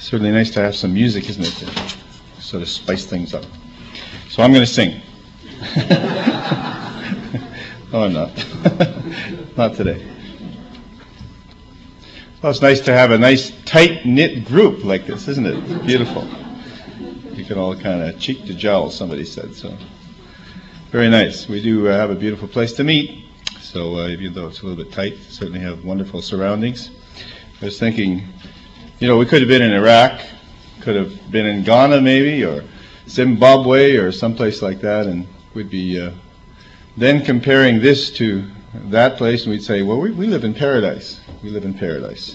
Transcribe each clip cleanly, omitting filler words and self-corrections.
certainly nice to have some music, isn't it, to sort of spice things up. So I'm going to sing. No, I'm not. Not today. Well, it's nice to have a nice tight-knit group like this, isn't it? It's beautiful. You can all kind of cheek to jowl, somebody said. So very nice. We do have a beautiful place to meet. So even though it's a little bit tight, certainly have wonderful surroundings. I was thinking, we could have been in Iraq, could have been in Ghana maybe, or Zimbabwe, or someplace like that, and we'd be then comparing this to that place, and we'd say, well, we live in paradise. We live in paradise.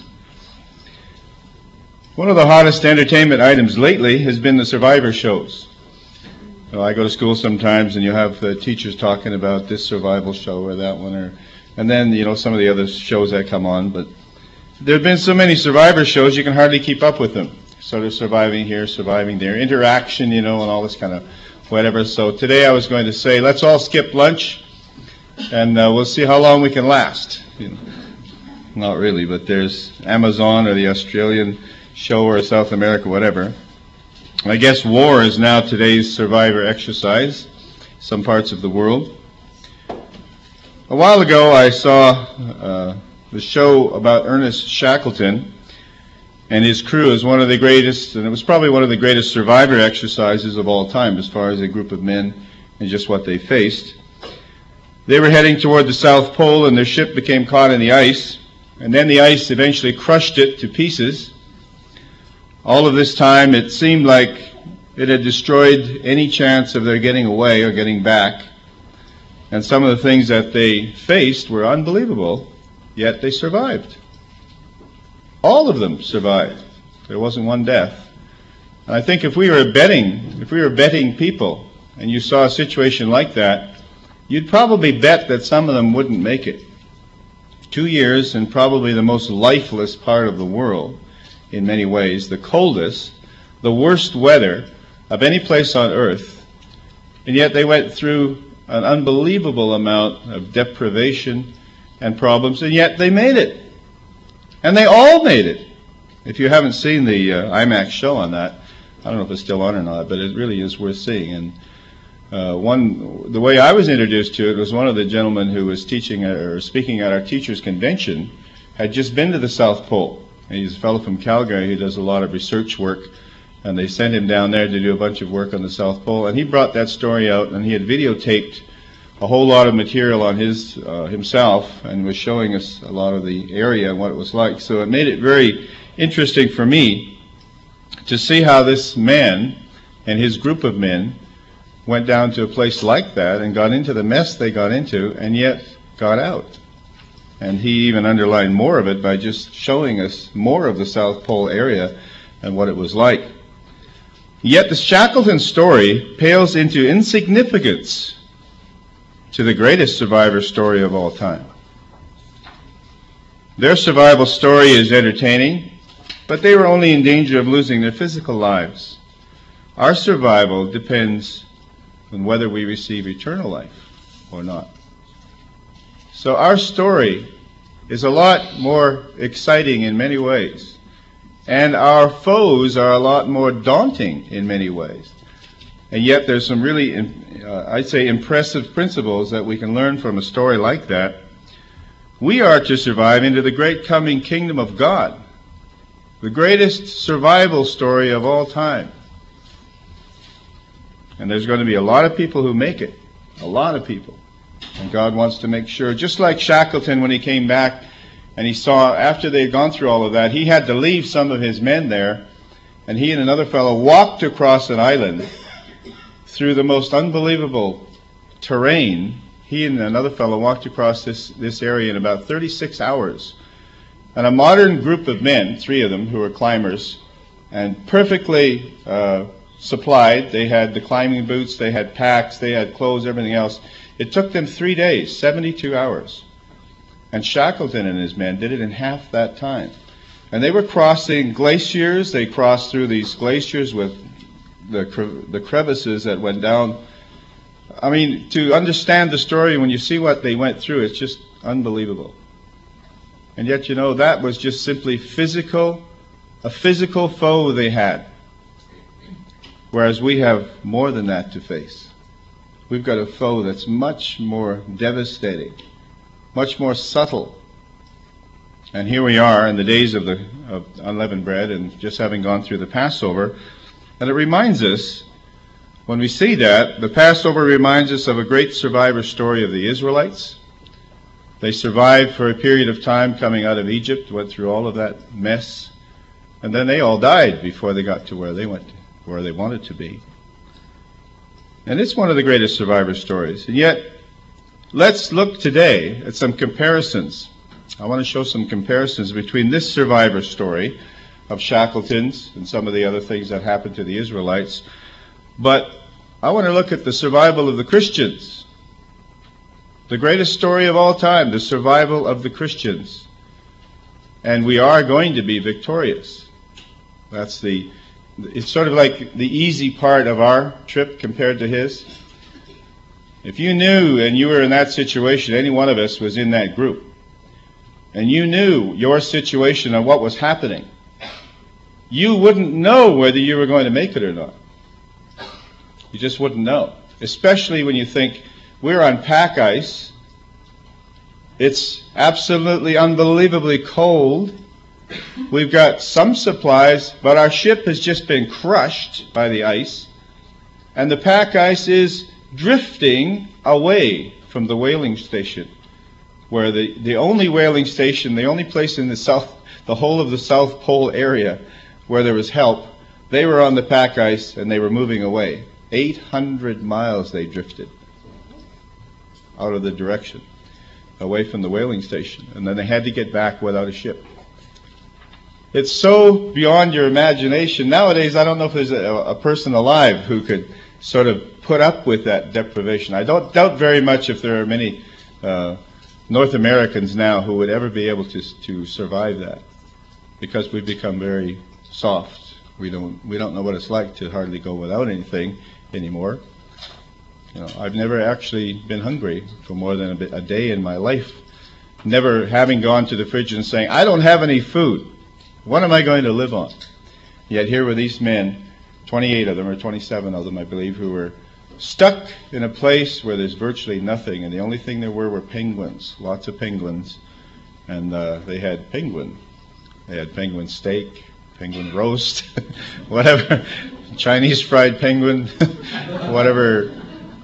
One of the hottest entertainment items lately has been the survivor shows. I go to school sometimes, and you have teachers talking about this survival show or that one, and then some of the other shows that come on. But there have been so many survivor shows, you can hardly keep up with them. Sort of surviving here, surviving there, interaction, and all this kind of whatever. So today I was going to say, let's all skip lunch, and we'll see how long we can last. Not really, but there's Amazon or the Australian show or South America, whatever. I guess war is now today's survivor exercise, some parts of the world. A while ago I saw the show about Ernest Shackleton and his crew as one of the greatest, and it was probably one of the greatest survivor exercises of all time as far as a group of men and just what they faced. They were heading toward the South Pole and their ship became caught in the ice, and then the ice eventually crushed it to pieces. All of this time, it seemed like it had destroyed any chance of their getting away or getting back. And some of the things that they faced were unbelievable, yet they survived. All of them survived. There wasn't one death. And I think if we were betting people, and you saw a situation like that, you'd probably bet that some of them wouldn't make it. 2 years in probably the most lifeless part of the world, in many ways, the coldest, the worst weather of any place on earth, and yet they went through an unbelievable amount of deprivation and problems, and yet they made it. And they all made it. If you haven't seen the IMAX show on that, I don't know if it's still on or not, but it really is worth seeing. And the way I was introduced to it was one of the gentlemen who was teaching or speaking at our teachers' convention had just been to the South Pole. And he's a fellow from Calgary who does a lot of research work, and they sent him down there to do a bunch of work on the South Pole. And he brought that story out, and he had videotaped a whole lot of material on his himself, and was showing us a lot of the area and what it was like. So it made it very interesting for me to see how this man and his group of men went down to a place like that and got into the mess they got into, and yet got out. And he even underlined more of it by just showing us more of the South Pole area and what it was like. Yet the Shackleton story pales into insignificance to the greatest survivor story of all time. Their survival story is entertaining, but they were only in danger of losing their physical lives. Our survival depends on whether we receive eternal life or not. So our story is a lot more exciting in many ways, and our foes are a lot more daunting in many ways. And yet there's some really, I'd say, impressive principles that we can learn from a story like that. We are to survive into the great coming kingdom of God, the greatest survival story of all time. And there's going to be a lot of people who make it, a lot of people. And God wants to make sure, just like Shackleton when he came back and he saw, after they had gone through all of that, he had to leave some of his men there, and he and another fellow walked across an island through the most unbelievable terrain. He and another fellow walked across this area in about 36 hours. And a modern group of men, 3 of them, who were climbers, and perfectly supplied. They had the climbing boots, they had packs, they had clothes, everything else. It took them 3 days, 72 hours. And Shackleton and his men did it in half that time. And they were crossing glaciers. They crossed through these glaciers with the crevices that went down. I mean, to understand the story, when you see what they went through, it's just unbelievable. And yet, that was just simply physical a physical foe they had, whereas we have more than that to face. We've got a foe that's much more devastating, much more subtle. And here we are in the days of unleavened bread and just having gone through the Passover. And it reminds us, when we see that, the Passover reminds us of a great survivor story of the Israelites. They survived for a period of time coming out of Egypt, went through all of that mess, and then they all died before they got to where they wanted to be. And it's one of the greatest survivor stories. And yet, let's look today at some comparisons. I want to show some comparisons between this survivor story of Shackleton's and some of the other things that happened to the Israelites. But I want to look at the survival of the Christians. The greatest story of all time, the survival of the Christians. And we are going to be victorious. It's sort of like the easy part of our trip compared to his. If you knew and you were in that situation, any one of us was in that group, and you knew your situation and what was happening, you wouldn't know whether you were going to make it or not. You just wouldn't know. Especially when you think, we're on pack ice, it's absolutely unbelievably cold, we've got some supplies, but our ship has just been crushed by the ice, and the pack ice is drifting away from the whaling station, where the only whaling station, the only place in the whole of the South Pole area where there was help, they were on the pack ice and they were moving away. 800 miles they drifted out of the direction, away from the whaling station, and then they had to get back without a ship. It's so beyond your imagination. Nowadays, I don't know if there's a person alive who could sort of put up with that deprivation. I don't doubt very much if there are many North Americans now who would ever be able to survive that, because we've become very soft. We don't know what it's like to hardly go without anything anymore. I've never actually been hungry for more than a day in my life, never having gone to the fridge and saying, I don't have any food. What am I going to live on? Yet here were these men, 28 of them, or 27 of them, I believe, who were stuck in a place where there's virtually nothing, and the only thing there were penguins, lots of penguins, and they had penguin. They had penguin steak, penguin roast, whatever, Chinese fried penguin, whatever.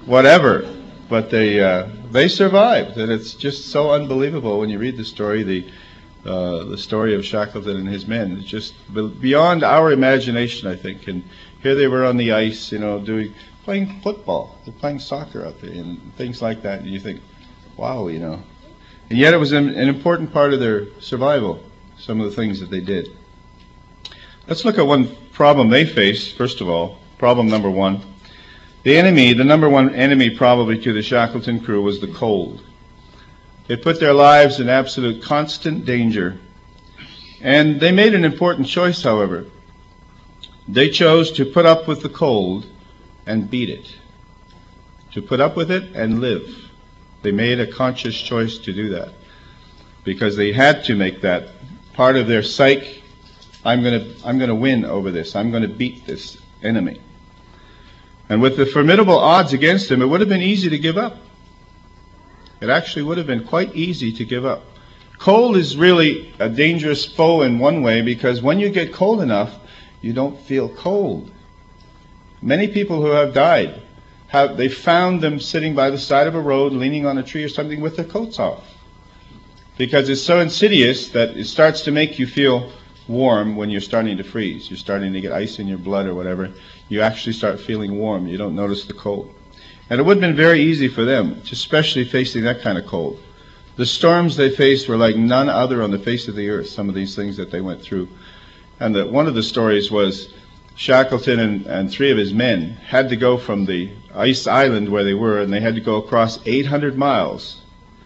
But they survived, and it's just so unbelievable when you read the story, the story of Shackleton and his men. It's just beyond our imagination, I think. And here they were on the ice, playing football. They're playing soccer out there and things like that. And you think, wow, And yet it was an important part of their survival, some of the things that they did. Let's look at one problem they faced, first of all. Problem number one. The number one enemy probably to the Shackleton crew was the cold. It put their lives in absolute constant danger. And they made an important choice, however. They chose to put up with the cold and beat it. To put up with it and live. They made a conscious choice to do that, because they had to make that part of their psyche. I'm going to win over this. I'm going to beat this enemy. And with the formidable odds against them, it would have been easy to give up. It actually would have been quite easy to give up. Cold is really a dangerous foe in one way, because when you get cold enough, you don't feel cold. Many people who have died, they found them sitting by the side of a road, leaning on a tree or something with their coats off. Because it's so insidious that it starts to make you feel warm when you're starting to freeze. You're starting to get ice in your blood or whatever. You actually start feeling warm. You don't notice the cold. And it would have been very easy for them, especially facing that kind of cold. The storms they faced were like none other on the face of the earth, some of these things that they went through. And one of the stories was Shackleton and three of his men had to go from the ice island where they were, and they had to go across 800 miles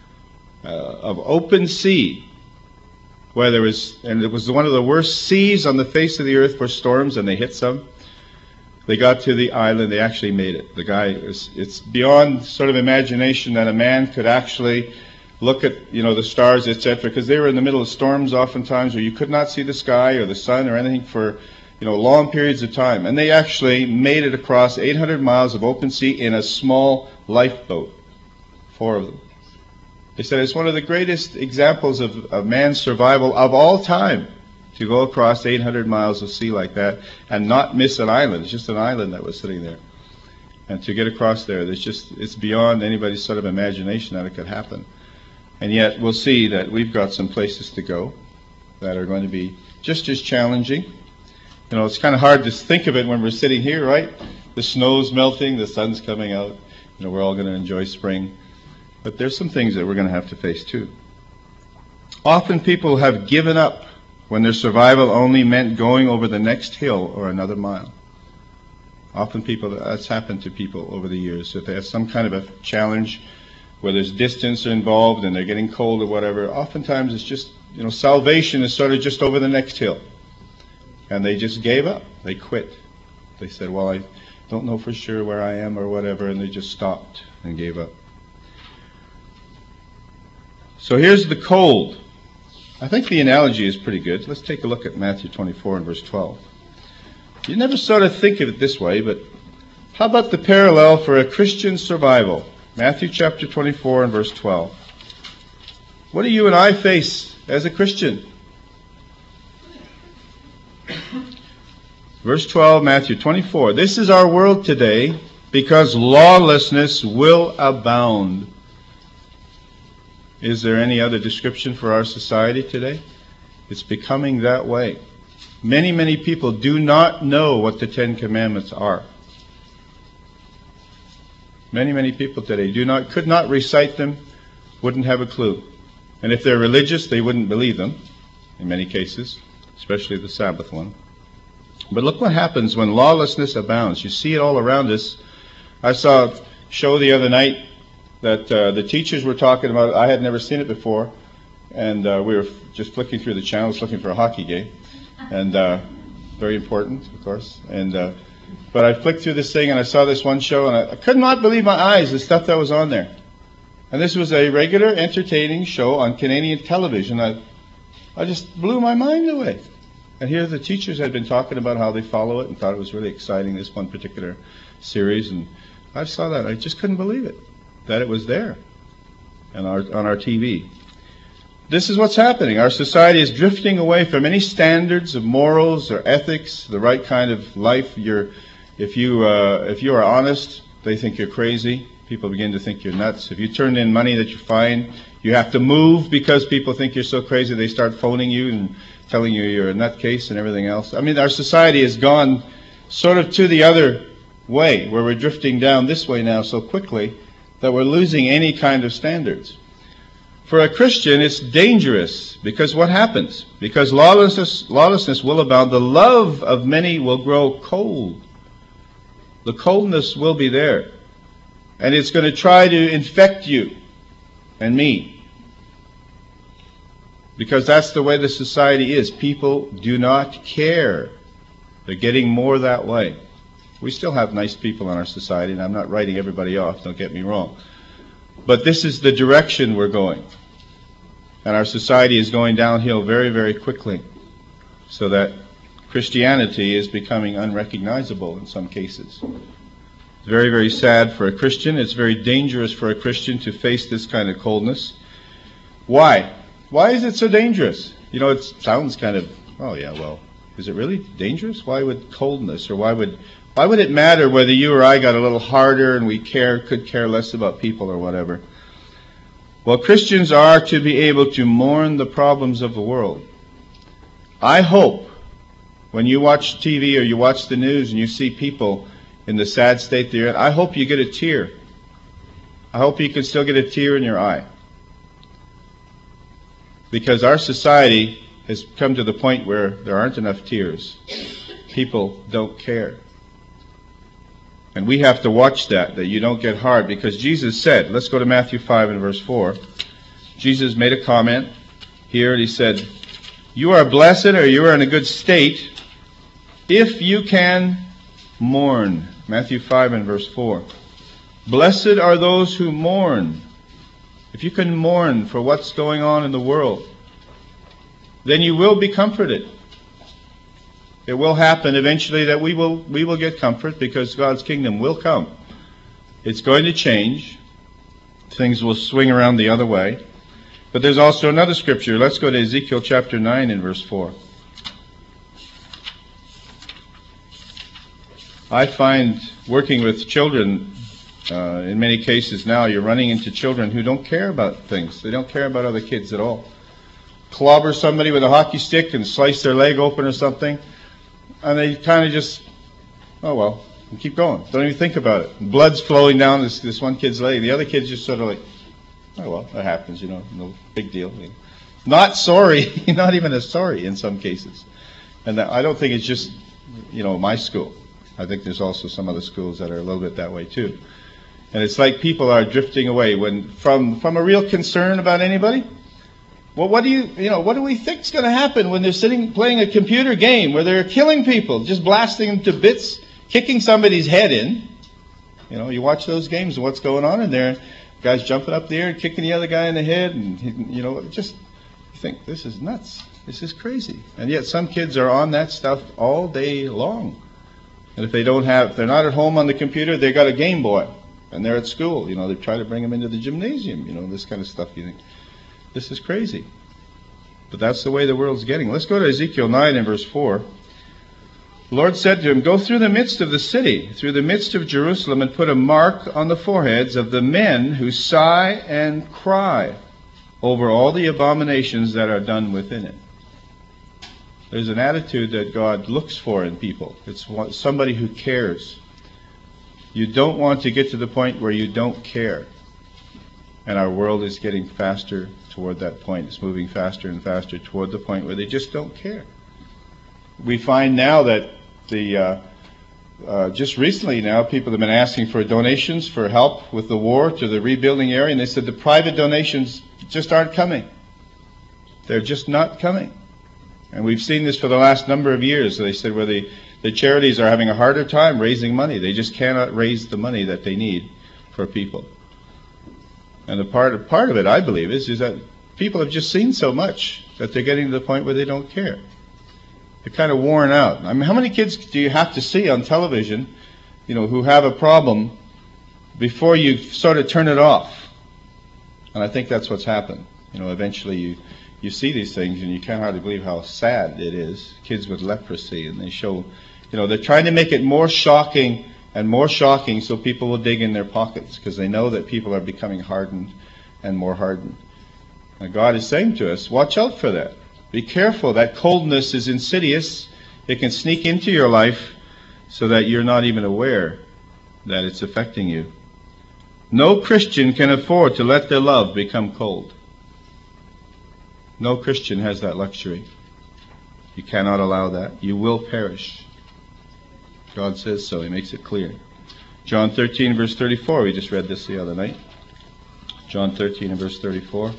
of open sea, where it was one of the worst seas on the face of the earth for storms, and they hit some. They got to the island. They actually made it. It's beyond sort of imagination that a man could actually look at, the stars, etc., because they were in the middle of storms oftentimes where you could not see the sky or the sun or anything for, long periods of time. And they actually made it across 800 miles of open sea in a small lifeboat, 4 of them. They said it's one of the greatest examples of man's survival of all time, to go across 800 miles of sea like that and not miss an island. It's just an island that was sitting there. And to get across there, it's beyond anybody's sort of imagination that it could happen. And yet we'll see that we've got some places to go that are going to be just as challenging. It's kind of hard to think of it when we're sitting here, right? The snow's melting, the sun's coming out. We're all going to enjoy spring. But there's some things that we're going to have to face too. Often people have given up when their survival only meant going over the next hill or another mile. Often that's happened to people over the years. If they have some kind of a challenge where there's distance involved and they're getting cold or whatever, oftentimes it's just, salvation is sort of just over the next hill. And they just gave up. They quit. They said, well, I don't know for sure where I am or whatever, and they just stopped and gave up. So here's the cold. I think the analogy is pretty good. Let's take a look at Matthew 24 and verse 12. You never sort of think of it this way, but how about the parallel for a Christian survival? Matthew chapter 24 and verse 12. What do you and I face as a Christian? Verse 12, Matthew 24. This is our world today, because lawlessness will abound. Is there any other description for our society today? It's becoming that way. Many, many people do not know what the 10 Commandments are. Many, many people today could not recite them, wouldn't have a clue. And if they're religious, they wouldn't believe them, in many cases, especially the Sabbath one. But look what happens when lawlessness abounds. You see it all around us. I saw a show the other night that the teachers were talking about. I had never seen it before, and we were just flicking through the channels looking for a hockey game, and very important, of course. But I flicked through this thing and I saw this one show, and I could not believe my eyes, the stuff that was on there. And this was a regular, entertaining show on Canadian television. I just blew my mind away. And here the teachers had been talking about how they follow it and thought it was really exciting, this one particular series. And I saw that. I just couldn't believe it, that it was there on our TV. This is what's happening. Our society is drifting away from any standards of morals or ethics, the right kind of life. If you are honest, they think you're crazy. People begin to think you're nuts. If you turn in money that you find, you have to move because people think you're so crazy. They start phoning you and telling you you're a nutcase and everything else. I mean, our society has gone sort of to the other way, where we're drifting down this way now so quickly that we're losing any kind of standards. For a Christian, it's dangerous, because what happens? Because lawlessness will abound. The love of many will grow cold. The coldness will be there. And it's going to try to infect you and me. Because that's the way the society is. People do not care. They're getting more that way. We still have nice people in our society, and I'm not writing everybody off, don't get me wrong. But this is the direction we're going. And our society is going downhill very, very quickly, so that Christianity is becoming unrecognizable in some cases. It's very, very sad for a Christian. It's very dangerous for a Christian to face this kind of coldness. Why? Why is it so dangerous? It sounds kind of, oh yeah, well, is it really dangerous? Why would coldness, or why would it matter whether you or I got a little harder and we could care less about people or whatever? Well, Christians are to be able to mourn the problems of the world. I hope when you watch TV or you watch the news and you see people in the sad state they're in, I hope you get a tear. I hope you can still get a tear in your eye. Because our society has come to the point where there aren't enough tears. People don't care. And we have to watch that you don't get hard, because Jesus said, let's go to Matthew 5 and verse 4. Jesus made a comment here, and he said, you are blessed, or you are in a good state, if you can mourn. Matthew 5 and verse 4. Blessed are those who mourn, if you can mourn for what's going on in the world, then you will be comforted. It will happen eventually that we will get comfort, because God's kingdom will come. It's going to change. Things will swing around the other way. But there's also another scripture. Let's go to Ezekiel chapter 9 and verse 4. I find working with children, in many cases now, you're running into children who don't care about things. They don't care about other kids at all. Clobber somebody with a hockey stick and slice their leg open or something, and they kind of just, oh well, and keep going. Don't even think about it. Blood's flowing down this one kid's leg. The other kid's just sort of like, oh well, that happens, no big deal. Not sorry, not even as sorry in some cases. And I don't think it's just, my school. I think there's also some other schools that are a little bit that way too. And it's like people are drifting away from a real concern about anybody. Well, what do we think's going to happen when they're sitting playing a computer game where they're killing people, just blasting them to bits, kicking somebody's head in? You watch those games and what's going on in there. Guys jumping up there and kicking the other guy in the head, and you think this is nuts. This is crazy. And yet some kids are on that stuff all day long. And if they're not at home on the computer, they got a Game Boy, and they're at school. They try to bring them into the gymnasium. This kind of stuff. You think this is crazy, but that's the way the world's getting. Let's go to Ezekiel 9 and verse 4. The Lord said to him, "Go through the midst of the city, through the midst of Jerusalem, and put a mark on the foreheads of the men who sigh and cry over all the abominations that are done within it." There's an attitude that God looks for in people. It's somebody who cares. You don't want to get to the point where you don't care. And our world is getting faster toward that point. It's moving faster and faster toward the point where they just don't care. We find now that just recently now, people have been asking for donations for help with the war to the rebuilding area, and they said the private donations just aren't coming. They're just not coming. And we've seen this for the last number of years. They said where the charities are having a harder time raising money. They just cannot raise the money that they need for people. And the part of it, I believe, is that people have just seen so much that they're getting to the point where they don't care. They're kind of worn out. I mean, how many kids do you have to see on television, who have a problem before you sort of turn it off? And I think that's what's happened. Eventually you see these things and you can't hardly believe how sad it is. Kids with leprosy, and they show, they're trying to make it more shocking and more shocking so people will dig in their pockets, because they know that people are becoming hardened and more hardened. And God is saying to us, watch out for that. Be careful. That coldness is insidious. It can sneak into your life so that you're not even aware that it's affecting you. No Christian can afford to let their love become cold. No Christian has that luxury. You cannot allow that. You will perish. God says so. He makes it clear. John 13, verse 34. We just read this the other night. John 13 and verse 34.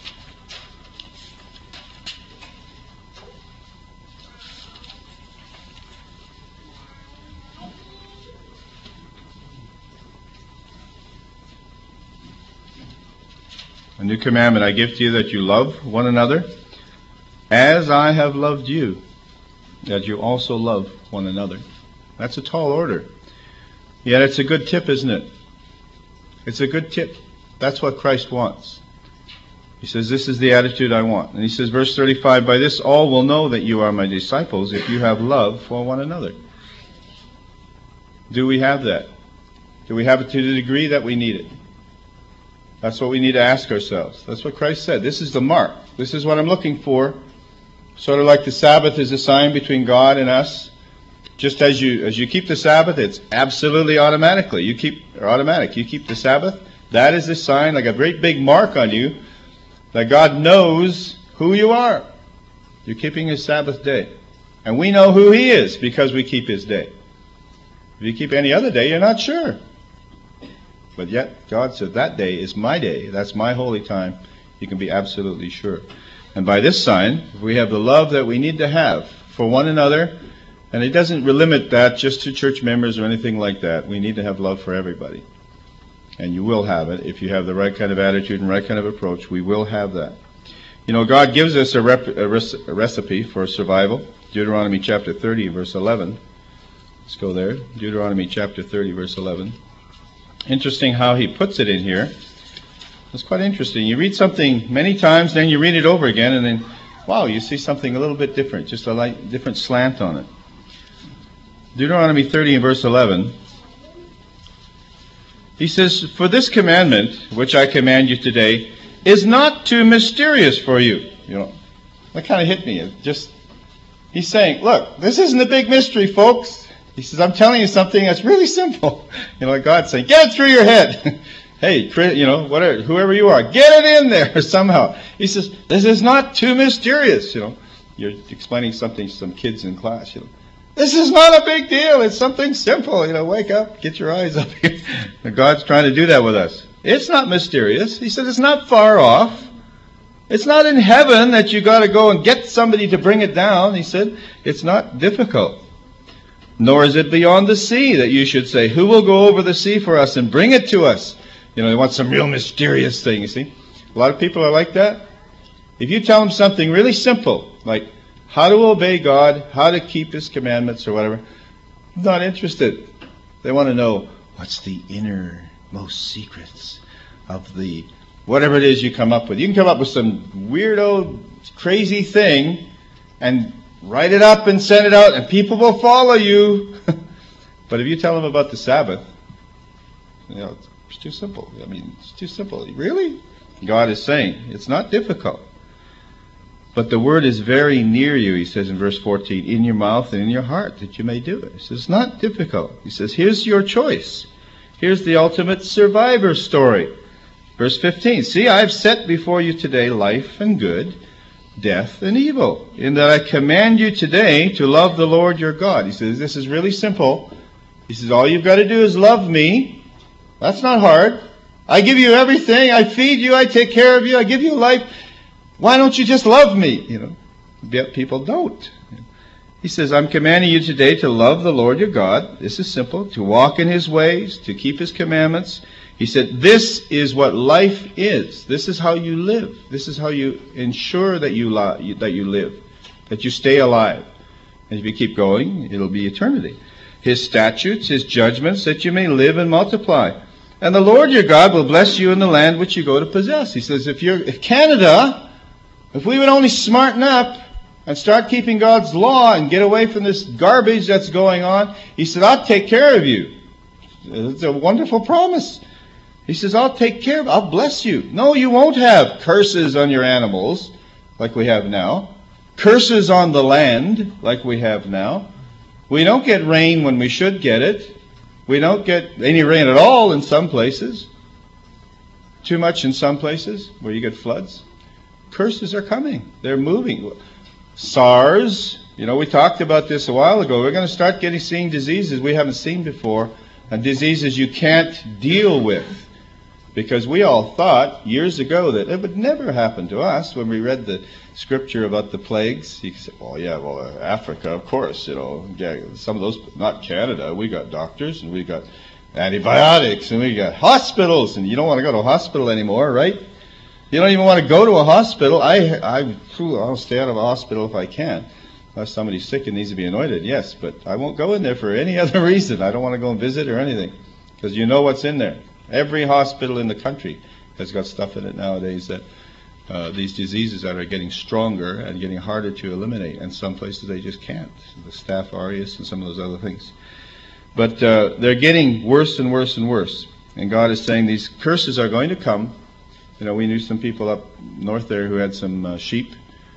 A new commandment I give to you, that you love one another as I have loved you, that you also love one another. That's a tall order. Yet it's a good tip, isn't it? It's a good tip. That's what Christ wants. He says, this is the attitude I want. And he says, verse 35, by this all will know that you are my disciples, if you have love for one another. Do we have that? Do we have it to the degree that we need it? That's what we need to ask ourselves. That's what Christ said. This is the mark. This is what I'm looking for. Sort of like the Sabbath is a sign between God and us. Just as you keep the Sabbath, it's absolutely automatically. You keep the Sabbath. That is a sign, like a great big mark on you, that God knows who you are. You're keeping His Sabbath day. And we know who He is because we keep His day. If you keep any other day, you're not sure. But yet, God said, that day is my day. That's my holy time. You can be absolutely sure. And by this sign, we have the love that we need to have for one another. And it doesn't limit that just to church members or anything like that. We need to have love for everybody. And you will have it if you have the right kind of attitude and right kind of approach. We will have that. You know, God gives us a recipe for survival. Deuteronomy chapter 30, verse 11. Let's go there. Deuteronomy chapter 30, verse 11. Interesting how he puts it in here. It's quite interesting. You read something many times, then you read it over again, and then, wow, you see something a little bit different, just a light, different slant on it. Deuteronomy 30 and verse 11. He says, "For this commandment, which I command you today, is not too mysterious for you." You know, that kind of hit me. He's saying, look, this isn't a big mystery, folks. He says, I'm telling you something that's really simple. You know, God's saying, get it through your head. Hey, you know, whatever, whoever you are, get it in there somehow. He says, this is not too mysterious. You know, you're explaining something to some kids in class. You know, this is not a big deal. It's something simple. You know, wake up, get your eyes up here. God's trying to do that with us. It's not mysterious. He said, it's not far off. It's not in heaven that you got to go and get somebody to bring it down. He said, it's not difficult. Nor is it beyond the sea that you should say, who will go over the sea for us and bring it to us? You know, they want some real mysterious thing, you see. A lot of people are like that. If you tell them something really simple, like how to obey God, how to keep His commandments or whatever, not interested. They want to know, what's the innermost secrets of the whatever it is you come up with. You can come up with some weirdo, crazy thing and write it up and send it out and people will follow you. But if you tell them about the Sabbath, you know, it's too simple. I mean, it's too simple. Really? God is saying, it's not difficult. But the word is very near you, he says in verse 14, in your mouth and in your heart, that you may do it. He says, it's not difficult. He says, here's your choice. Here's the ultimate survivor story. Verse 15, see, I have set before you today life and good, death and evil, in that I command you today to love the Lord your God. He says, this is really simple. He says, all you've got to do is love me. That's not hard. I give you everything. I feed you. I take care of you. I give you life. Why don't you just love me? You know, yet people don't. He says, I'm commanding you today to love the Lord your God. This is simple. To walk in His ways, to keep His commandments. He said, this is what life is. This is how you live. This is how you ensure that you live, that you stay alive. And if you keep going, it'll be eternity. His statutes, His judgments, that you may live and multiply. And the Lord your God will bless you in the land which you go to possess. He says, if Canada, if we would only smarten up and start keeping God's law and get away from this garbage that's going on, He said, I'll take care of you. It's a wonderful promise. He says, I'll take care of you. I'll bless you. No, you won't have curses on your animals like we have now. Curses on the land like we have now. We don't get rain when we should get it. We don't get any rain at all in some places. Too much in some places where you get floods. Curses are coming. They're moving. SARS, you know, we talked about this a while ago. We're going to start seeing diseases we haven't seen before, and diseases you can't deal with. Because we all thought years ago that it would never happen to us. When we read the scripture about the plagues, you said, Africa, of course, you know, yeah, some of those, not Canada. We got doctors and we got antibiotics and we got hospitals, and you don't want to go to a hospital anymore, right? You don't even want to go to a hospital. I'll stay out of a hospital if I can. Unless somebody's sick and needs to be anointed, yes, but I won't go in there for any other reason. I don't want to go and visit or anything, because you know what's in there. Every hospital in the country has got stuff in it nowadays that these diseases that are getting stronger and getting harder to eliminate. And some places they just can't. The Staph aureus and some of those other things. But they're getting worse and worse and worse. And God is saying these curses are going to come. You know, we knew some people up north there who had some sheep.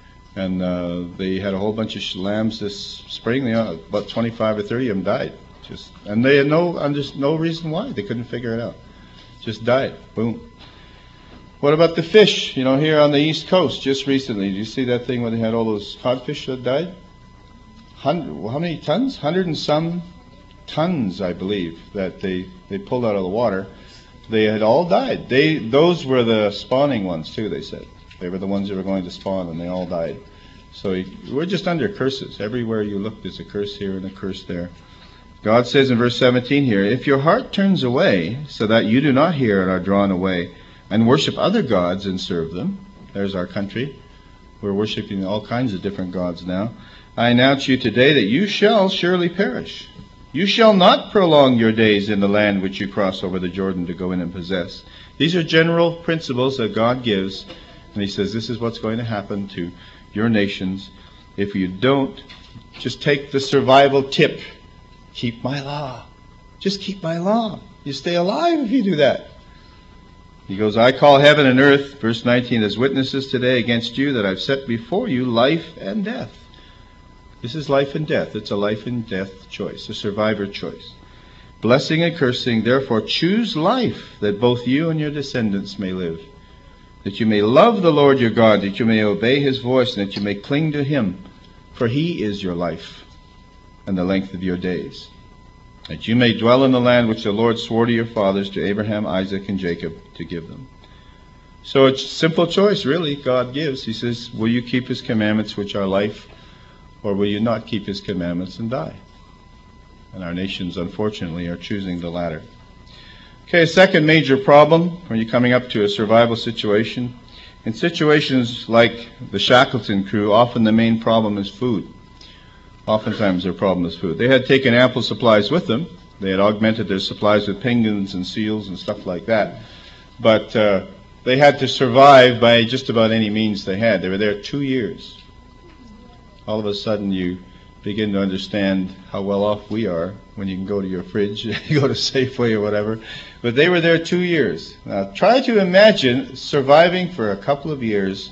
And they had a whole bunch of lambs this spring. About 25 or 30 of them died. And they had no reason why. They couldn't figure it out. Just died. Boom. What about the fish, you know, here on the East Coast just recently? Did you see that thing where they had all those codfish that died? How many tons? 100 and some tons, I believe, that they pulled out of the water. They had all died. Those were the spawning ones, too, they said. They were the ones that were going to spawn, and they all died. So we're just under curses. Everywhere you look, there's a curse here and a curse there. God says in verse 17 here, if your heart turns away so that you do not hear and are drawn away and worship other gods and serve them, there's our country. We're worshiping all kinds of different gods now. I announce to you today that you shall surely perish. You shall not prolong your days in the land which you cross over the Jordan to go in and possess. These are general principles that God gives, and he says this is what's going to happen to your nations if you don't just take the survival tip. Keep my law. Just keep my law. You stay alive if you do that. He goes, I call heaven and earth, verse 19, as witnesses today against you that I've set before you life and death. This is life and death. It's a life and death choice, a survivor choice. Blessing and cursing, therefore choose life, that both you and your descendants may live. That you may love the Lord your God, that you may obey his voice, and that you may cling to him, for he is your life and the length of your days. That you may dwell in the land which the Lord swore to your fathers, to Abraham, Isaac, and Jacob, to give them. So it's a simple choice, really, God gives. He says, will you keep his commandments, which are life, or will you not keep his commandments and die? And our nations, unfortunately, are choosing the latter. Okay, a second major problem when you're coming up to a survival situation. In situations like the Shackleton crew, often the main problem is food. Oftentimes their problem is food. They had taken ample supplies with them. They had augmented their supplies with penguins and seals and stuff like that. But they had to survive by just about any means they had. They were there 2 years. All of a sudden you begin to understand how well off we are when you can go to your fridge, you go to Safeway or whatever. But they were there 2 years. Now try to imagine surviving for a couple of years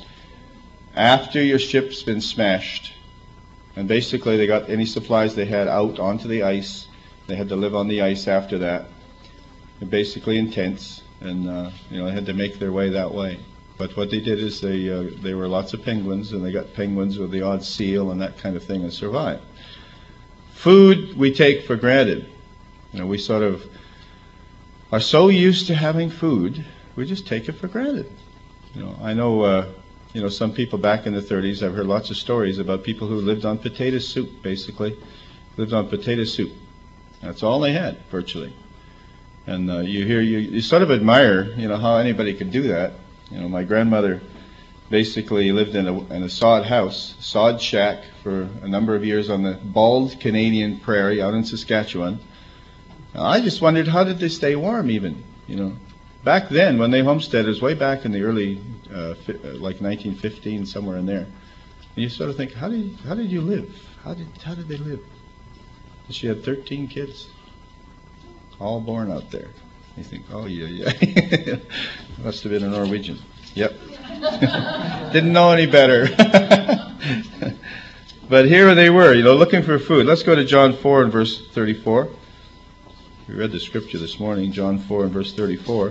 after your ship's been smashed. And basically they got any supplies they had out onto the ice. They had to live on the ice after that. They're basically in tents, and they had to make their way that way. But what they did is they were lots of penguins, and they got penguins with the odd seal and that kind of thing, and survived. Food we take for granted. We sort of are so used to having food, we just take it for granted. I know some people back in the 30s, I've heard lots of stories about people who lived on potato soup, basically. Lived on potato soup. That's all they had, virtually. And you sort of admire, how anybody could do that. My grandmother basically lived in a sod house, sod shack, for a number of years on the bald Canadian prairie out in Saskatchewan. I just wondered, how did they stay warm even, Back then, when they homesteaded, it was way back in the early, like 1915, somewhere in there. And you sort of think, how did you live? How did they live? She had 13 kids, all born out there. You think, oh yeah. Must have been a Norwegian. Yep. Didn't know any better. But here they were, looking for food. Let's go to John 4 and verse 34. We read the scripture this morning, John 4 and verse 34.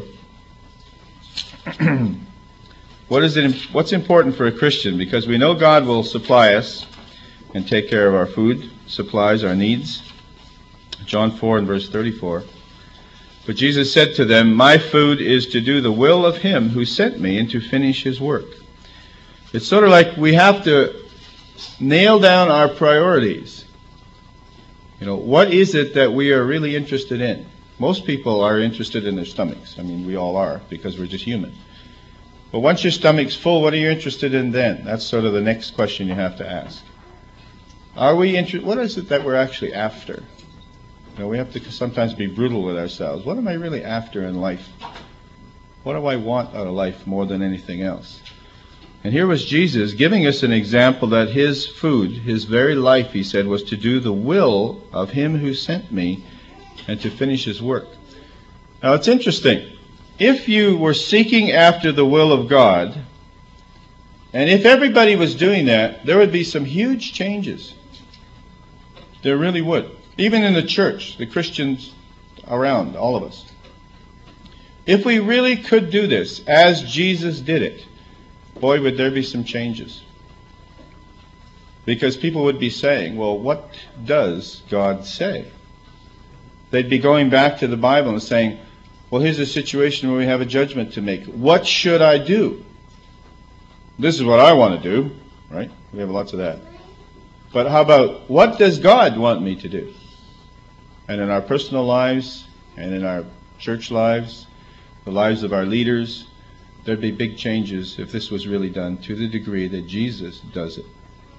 What's important for a Christian? Because we know God will supply us and take care of our food, supplies our needs. John 4 and verse 34. But Jesus said to them, my food is to do the will of him who sent me and to finish his work. It's sort of like we have to nail down our priorities. What is it that we are really interested in? Most people are interested in their stomachs. We all are, because we're just human. But once your stomach's full, what are you interested in then? That's sort of the next question you have to ask. What is it that we're actually after? We have to sometimes be brutal with ourselves. What am I really after in life? What do I want out of life more than anything else? And here was Jesus giving us an example that his food, his very life, he said, was to do the will of him who sent me and to finish his work. Now it's interesting. If you were seeking after the will of God, and if everybody was doing that, there would be some huge changes. There really would. Even in the church, the Christians around, all of us. If we really could do this as Jesus did it, boy, would there be some changes. Because people would be saying, well, what does God say? They'd be going back to the Bible and saying, well, here's a situation where we have a judgment to make. What should I do? This is what I want to do, right? We have lots of that. But how about, what does God want me to do? and in our personal lives, and in our church lives, the lives of our leaders, there'd be big changes if this was really done to the degree that Jesus does it.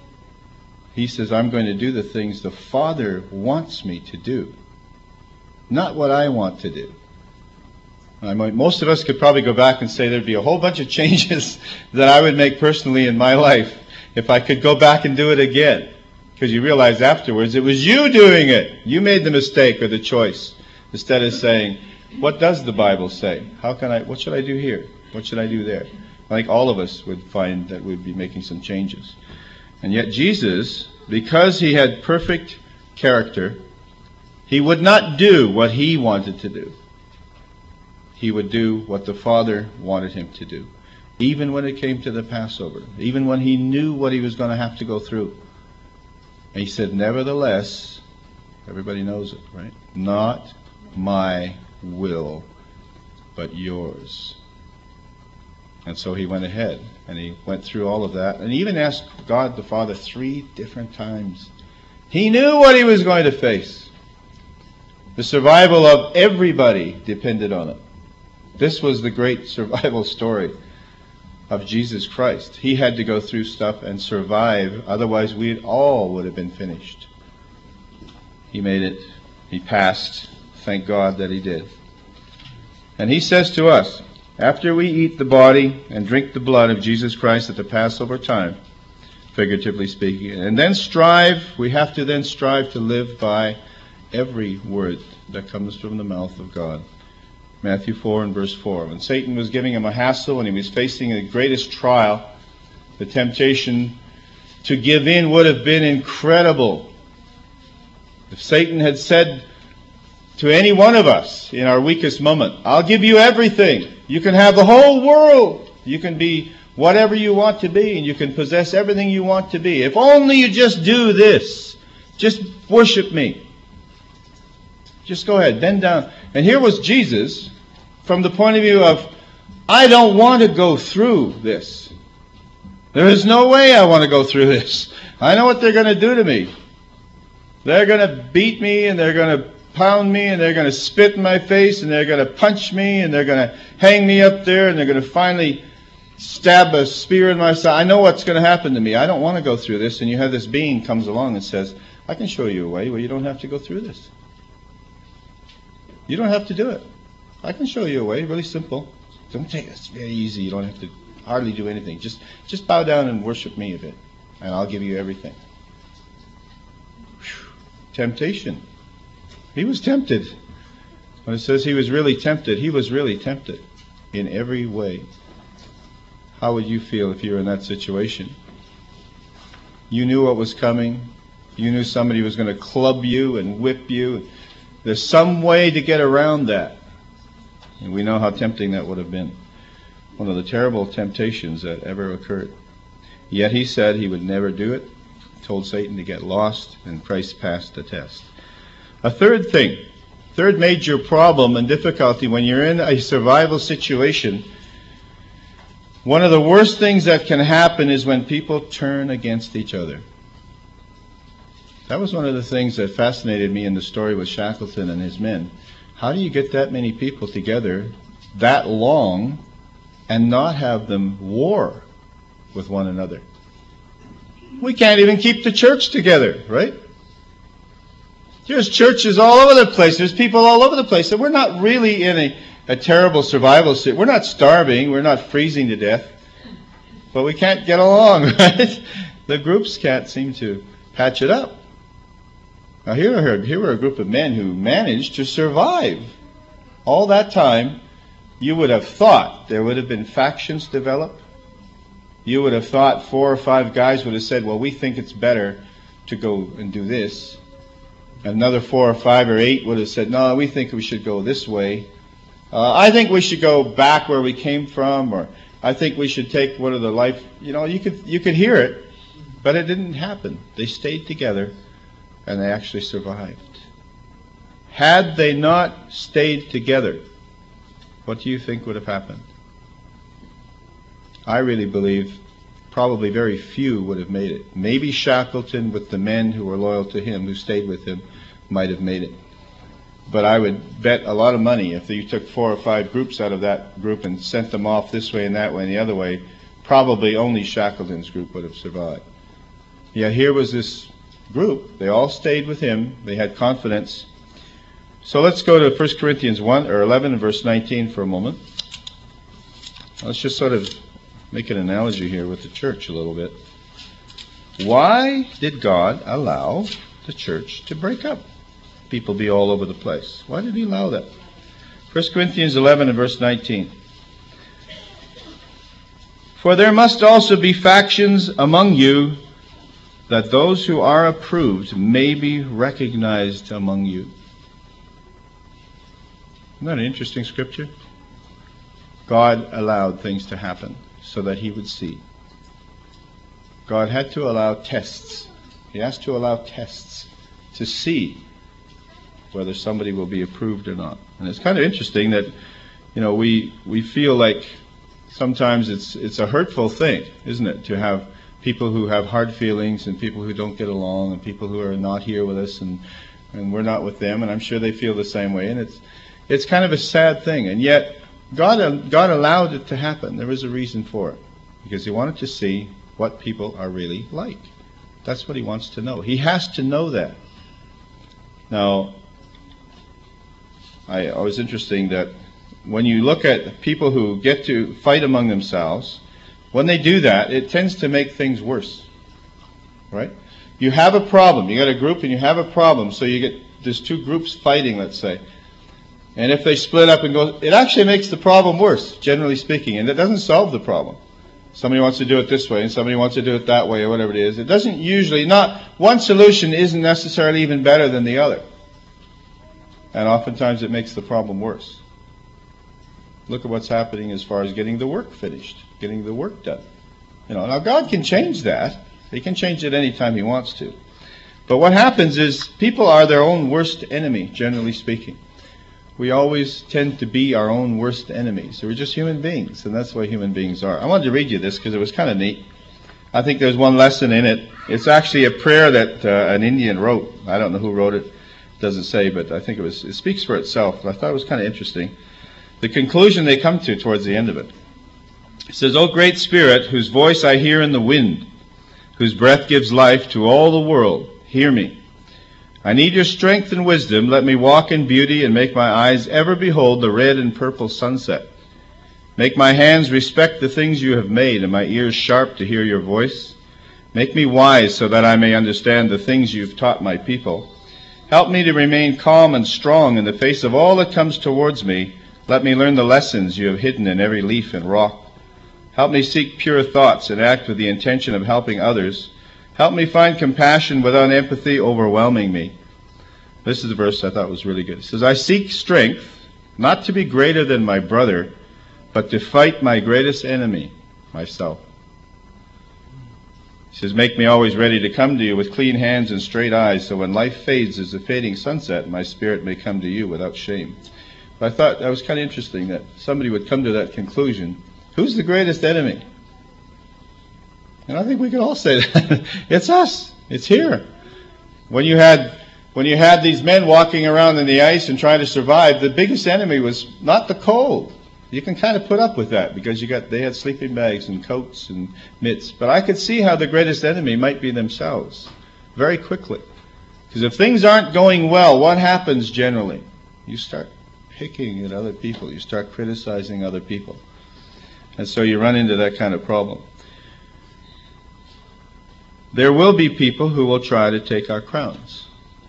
He says, I'm going to do the things the Father wants me to do, not what I want to do. Most of us could probably go back and say there'd be a whole bunch of changes that I would make personally in my life if I could go back and do it again. Because you realize afterwards it was you doing it. You made the mistake or the choice. Instead of saying, what does the Bible say? What should I do here? What should I do there? I think all of us would find that we'd be making some changes. And yet Jesus, because he had perfect character, he would not do what he wanted to do. He would do what the Father wanted him to do. Even when it came to the Passover. Even when he knew what he was going to have to go through. And he said, nevertheless, everybody knows it, right? Not my will, but yours. And so he went ahead and he went through all of that. And he even asked God the Father 3 different times. He knew what he was going to face. The survival of everybody depended on it. This was the great survival story of Jesus Christ. He had to go through stuff and survive. Otherwise, we all would have been finished. He made it. He passed. Thank God that he did. And he says to us, after we eat the body and drink the blood of Jesus Christ at the Passover time, figuratively speaking, and then we have to then strive to live by every word that comes from the mouth of God. Matthew 4 and verse 4. When Satan was giving him a hassle and he was facing the greatest trial, the temptation to give in would have been incredible. If Satan had said to any one of us in our weakest moment, I'll give you everything. You can have the whole world. You can be whatever you want to be, and you can possess everything you want to be. If only you just do this. Just worship me. Just go ahead, bend down. And here was Jesus from the point of view of, I don't want to go through this. There is no way I want to go through this. I know what they're going to do to me. They're going to beat me, and they're going to pound me, and they're going to spit in my face, and they're going to punch me, and they're going to hang me up there, and they're going to finally stab a spear in my side. I know what's going to happen to me. I don't want to go through this. And you have this being comes along and says, I can show you a way where you don't have to go through this. You don't have to do it. I can show you a way, really simple. Don't take it. It's very easy. You don't have to hardly do anything. Just bow down and worship me a bit, and I'll give you everything. Whew. Temptation. He was tempted. When it says he was really tempted in every way. How would you feel if you were in that situation? You knew what was coming. You knew somebody was going to club you and whip you. There's some way to get around that. And we know how tempting that would have been. One of the terrible temptations that ever occurred. Yet he said he would never do it. Told Satan to get lost, and Christ passed the test. A third major problem and difficulty when you're in a survival situation, one of the worst things that can happen is when people turn against each other. That was one of the things that fascinated me in the story with Shackleton and his men. How do you get that many people together that long and not have them war with one another? We can't even keep the church together, right? There's churches all over the place. There's people all over the place. And we're not really in a terrible survival situation. We're not starving. We're not freezing to death. But we can't get along, right? The groups can't seem to patch it up. Now here were a group of men who managed to survive. All that time, you would have thought there would have been factions develop. You would have thought 4 or 5 guys would have said, well, we think it's better to go and do this. Another 4 or 5 or 8 would have said, no, we think we should go this way. I think we should go back where we came from, or I think we should take one of the life. You could hear it, but it didn't happen. They stayed together, and they actually survived. Had they not stayed together, what do you think would have happened? I really believe probably very few would have made it. Maybe Shackleton, with the men who were loyal to him, who stayed with him, might have made it. But I would bet a lot of money if you took 4 or 5 groups out of that group and sent them off this way and that way and the other way, probably only Shackleton's group would have survived. Yeah, here was this group. They all stayed with him. They had confidence. So let's go to 1 Corinthians 11 and verse 19 for a moment. Let's just sort of make an analogy here with the church a little bit. Why did God allow the church to break up? People be all over the place. Why did he allow that? 1 Corinthians 11 and verse 19. For there must also be factions among you, that those who are approved may be recognized among you. Isn't that an interesting scripture? God allowed things to happen so that he would see. God had to allow tests. He has to allow tests to see whether somebody will be approved or not. And it's kind of interesting that, we feel like sometimes it's a hurtful thing, isn't it, to have people who have hard feelings and people who don't get along and people who are not here with us and we're not with them, and I'm sure they feel the same way. And it's kind of a sad thing. And yet God allowed it to happen. There was a reason for it, because he wanted to see what people are really like. That's what he wants to know. He has to know that. Now, I was interesting that when you look at people who get to fight among themselves, when they do that, it tends to make things worse. Right? You have a problem. You got a group and you have a problem. So there's 2 groups fighting, let's say. And if they split up and go, it actually makes the problem worse, generally speaking. And it doesn't solve the problem. Somebody wants to do it this way and somebody wants to do it that way or whatever it is. It doesn't usually, one solution isn't necessarily even better than the other. And oftentimes it makes the problem worse. Look at what's happening as far as getting the work finished, getting the work done. Now God can change that. He can change it any time he wants to. But what happens is people are their own worst enemy, generally speaking. We always tend to be our own worst enemies. We're just human beings, and that's the way human beings are. I wanted to read you this because it was kind of neat. I think there's one lesson in it. It's actually a prayer that an Indian wrote. I don't know who wrote it. It doesn't say, but I think it speaks for itself. I thought it was kind of interesting. The conclusion they come to towards the end of it. It says, O great Spirit, whose voice I hear in the wind, whose breath gives life to all the world, hear me. I need your strength and wisdom. Let me walk in beauty and make my eyes ever behold the red and purple sunset. Make my hands respect the things you have made and my ears sharp to hear your voice. Make me wise so that I may understand the things you've taught my people. Help me to remain calm and strong in the face of all that comes towards me. Let me learn the lessons you have hidden in every leaf and rock. Help me seek pure thoughts and act with the intention of helping others. Help me find compassion without empathy overwhelming me. This is the verse I thought was really good. It says, I seek strength, not to be greater than my brother, but to fight my greatest enemy, myself. He says, make me always ready to come to you with clean hands and straight eyes, so when life fades as a fading sunset, my spirit may come to you without shame. But I thought that was kind of interesting that somebody would come to that conclusion. Who's the greatest enemy? And I think we could all say that. It's us. It's here. When you had these men walking around in the ice and trying to survive, the biggest enemy was not the cold. You can kind of put up with that because they had sleeping bags and coats and mitts. But I could see how the greatest enemy might be themselves very quickly. Because if things aren't going well, what happens generally? You start picking at other people. You start criticizing other people. And so you run into that kind of problem. There will be people who will try to take our crowns.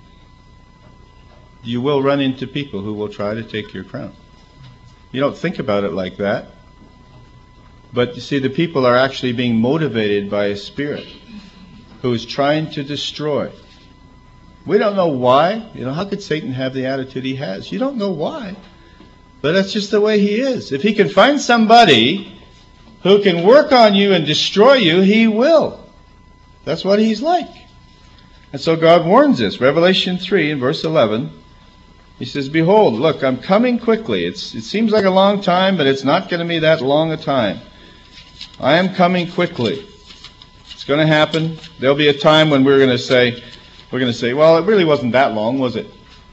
You will run into people who will try to take your crown. You don't think about it like that. But you see, the people are actually being motivated by a spirit who is trying to destroy. We don't know why. How could Satan have the attitude he has? You don't know why. But that's just the way he is. If he can find somebody who can work on you and destroy you, he will. That's what he's like. And so God warns us. Revelation 3 in verse 11. He says, behold, look, I'm coming quickly. It seems like a long time, but it's not going to be that long a time. I am coming quickly. It's going to happen. There'll be a time when we're going to say, well, it really wasn't that long, was it?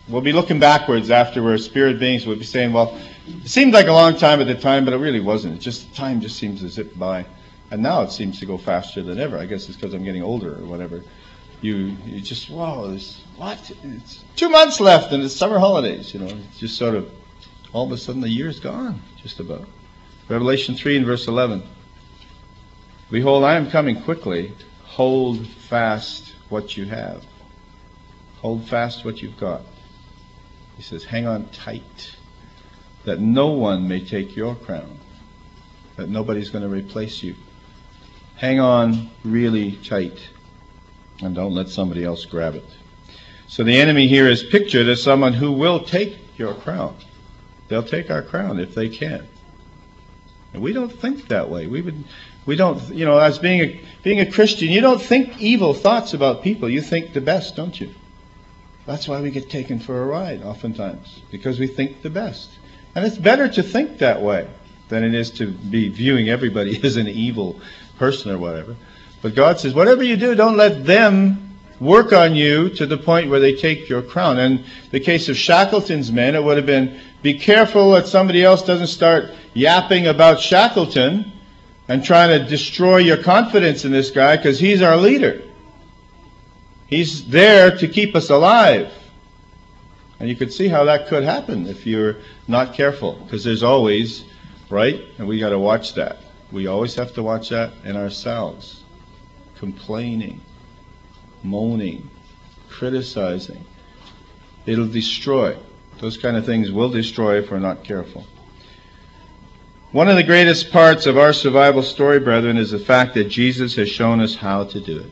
We'll be looking backwards after we're spirit beings. We'll be saying, well, it seemed like a long time at the time, but it really wasn't. Time just seems to zip by. And now it seems to go faster than ever. I guess it's because I'm getting older or whatever. You just, wow, what? It's 2 months left and it's summer holidays, It's just sort of, all of a sudden the year's gone, just about. Revelation 3 and verse 11. Behold, I am coming quickly. Hold fast what you have. Hold fast what you've got. He says, hang on tight, that no one may take your crown, that nobody's going to replace you. Hang on really tight, and don't let somebody else grab it. So the enemy here is pictured as someone who will take your crown. They'll take our crown if they can. And we don't think that way. We don't, as being a Christian, you don't think evil thoughts about people. You think the best, don't you? That's why we get taken for a ride oftentimes, because we think the best. And it's better to think that way than it is to be viewing everybody as an evil person or whatever. But God says, whatever you do, don't let them work on you to the point where they take your crown. And the case of Shackleton's men, it would have been, be careful that somebody else doesn't start yapping about Shackleton and trying to destroy your confidence in this guy, because he's our leader. He's there to keep us alive. And you could see how that could happen if you're not careful, because there's always, right? And we got to watch that. We always have to watch that in ourselves. Complaining, moaning, criticizing. It'll destroy. Those kind of things will destroy if we're not careful. One of the greatest parts of our survival story, brethren, is the fact that Jesus has shown us how to do it.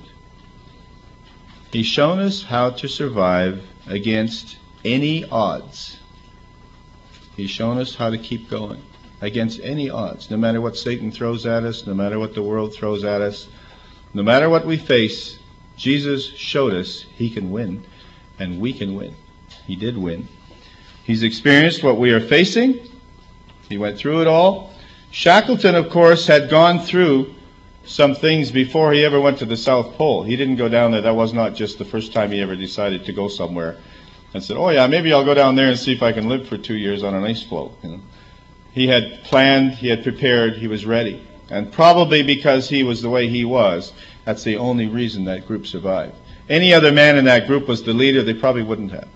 He's shown us how to survive against any odds. He's shown us how to keep going against any odds. No matter what Satan throws at us, no matter what the world throws at us, no matter what we face, Jesus showed us he can win, and we can win. He did win. He's experienced what we are facing. He went through it all. Shackleton, of course, had gone through some things before he ever went to the South Pole. He didn't go down there. That was not just the first time he ever decided to go somewhere and said, oh yeah, maybe I'll go down there and see if I can live for 2 years on an ice floe. He had planned, he had prepared, he was ready. And probably because he was the way he was, that's the only reason that group survived. Any other man in that group was the leader, they probably wouldn't have.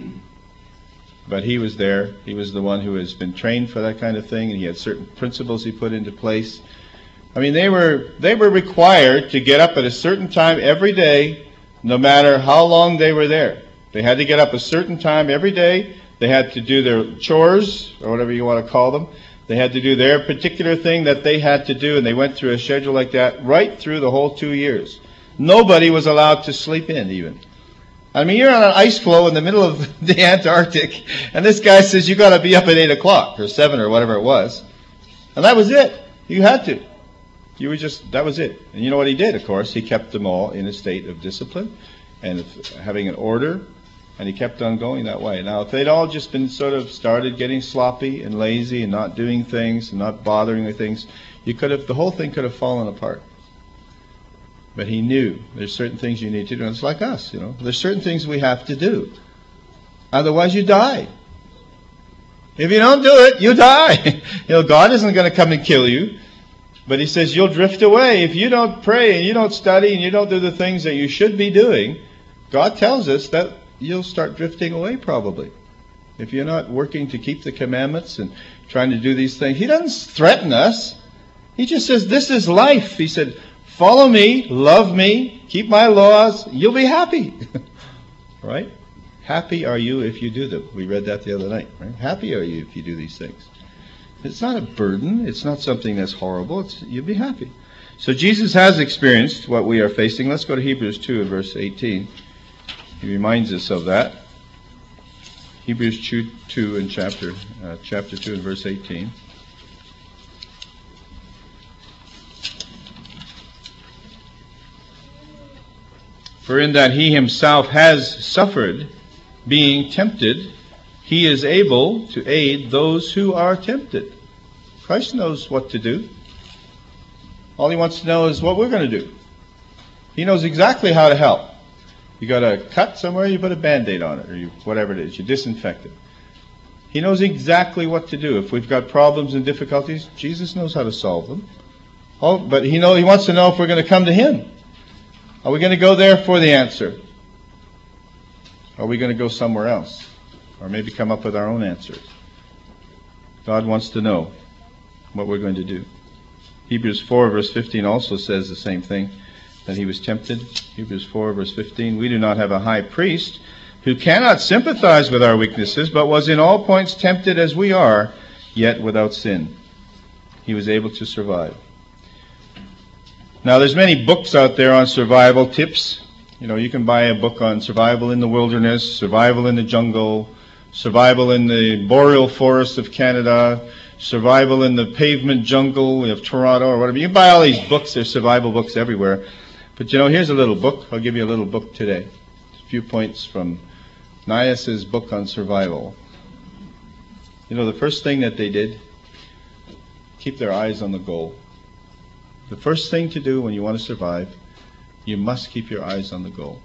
But he was there. He was the one who has been trained for that kind of thing, and he had certain principles he put into place. I mean, they were required to get up at a certain time every day, no matter how long they were there. They had to get up a certain time every day. They had to do their chores, or whatever you want to call them. They had to do their particular thing that they had to do, and they went through a schedule like that right through the whole 2 years. Nobody was allowed to sleep in, even. I mean, you're on an ice floe in the middle of the Antarctic, and this guy says you got to be up at 8 o'clock or 7 or whatever it was. And that was it. You had to. That was it. And you know what he did, of course? He kept them all in a state of discipline and of having an order, and he kept on going that way. Now, if they'd all just been sort of started getting sloppy and lazy and not doing things and not bothering with things, the whole thing could have fallen apart. But he knew there's certain things you need to do. And it's like us, There's certain things we have to do. Otherwise you die. If you don't do it, you die. God isn't going to come and kill you. But he says you'll drift away. If you don't pray and you don't study and you don't do the things that you should be doing, God tells us that you'll start drifting away probably. If you're not working to keep the commandments and trying to do these things. He doesn't threaten us. He just says this is life. He said, follow me, love me, keep my laws, you'll be happy. Right? Happy are you if you do them. We read that the other night. Right? Happy are you if you do these things. It's not a burden. It's not something that's horrible. You'll be happy. So Jesus has experienced what we are facing. Let's go to Hebrews 2 and verse 18. He reminds us of that. Hebrews 2 in chapter 2 and verse 18. For in that he himself has suffered, being tempted, he is able to aid those who are tempted. Christ knows what to do. All he wants to know is what we're going to do. He knows exactly how to help. You got a cut somewhere, you put a Band-Aid on it, or whatever it is, you disinfect it. He knows exactly what to do. If we've got problems and difficulties, Jesus knows how to solve them. Oh, but he wants to know if we're going to come to him. Are we going to go there for the answer? Are we going to go somewhere else? Or maybe come up with our own answers? God wants to know what we're going to do. Hebrews 4 verse 15 also says the same thing, that he was tempted. Hebrews 4 verse 15, we do not have a high priest who cannot sympathize with our weaknesses, but was in all points tempted as we are, yet without sin. He was able to survive. Now, there's many books out there on survival tips. You can buy a book on survival in the wilderness, survival in the jungle, survival in the boreal forests of Canada, survival in the pavement jungle of Toronto, or whatever. You can buy all these books. There's survival books everywhere. But here's a little book. I'll give you a little book today. A few points from Nias's book on survival. The first thing that they did, keep their eyes on the goal. The first thing to do when you want to survive, you must keep your eyes on the goal.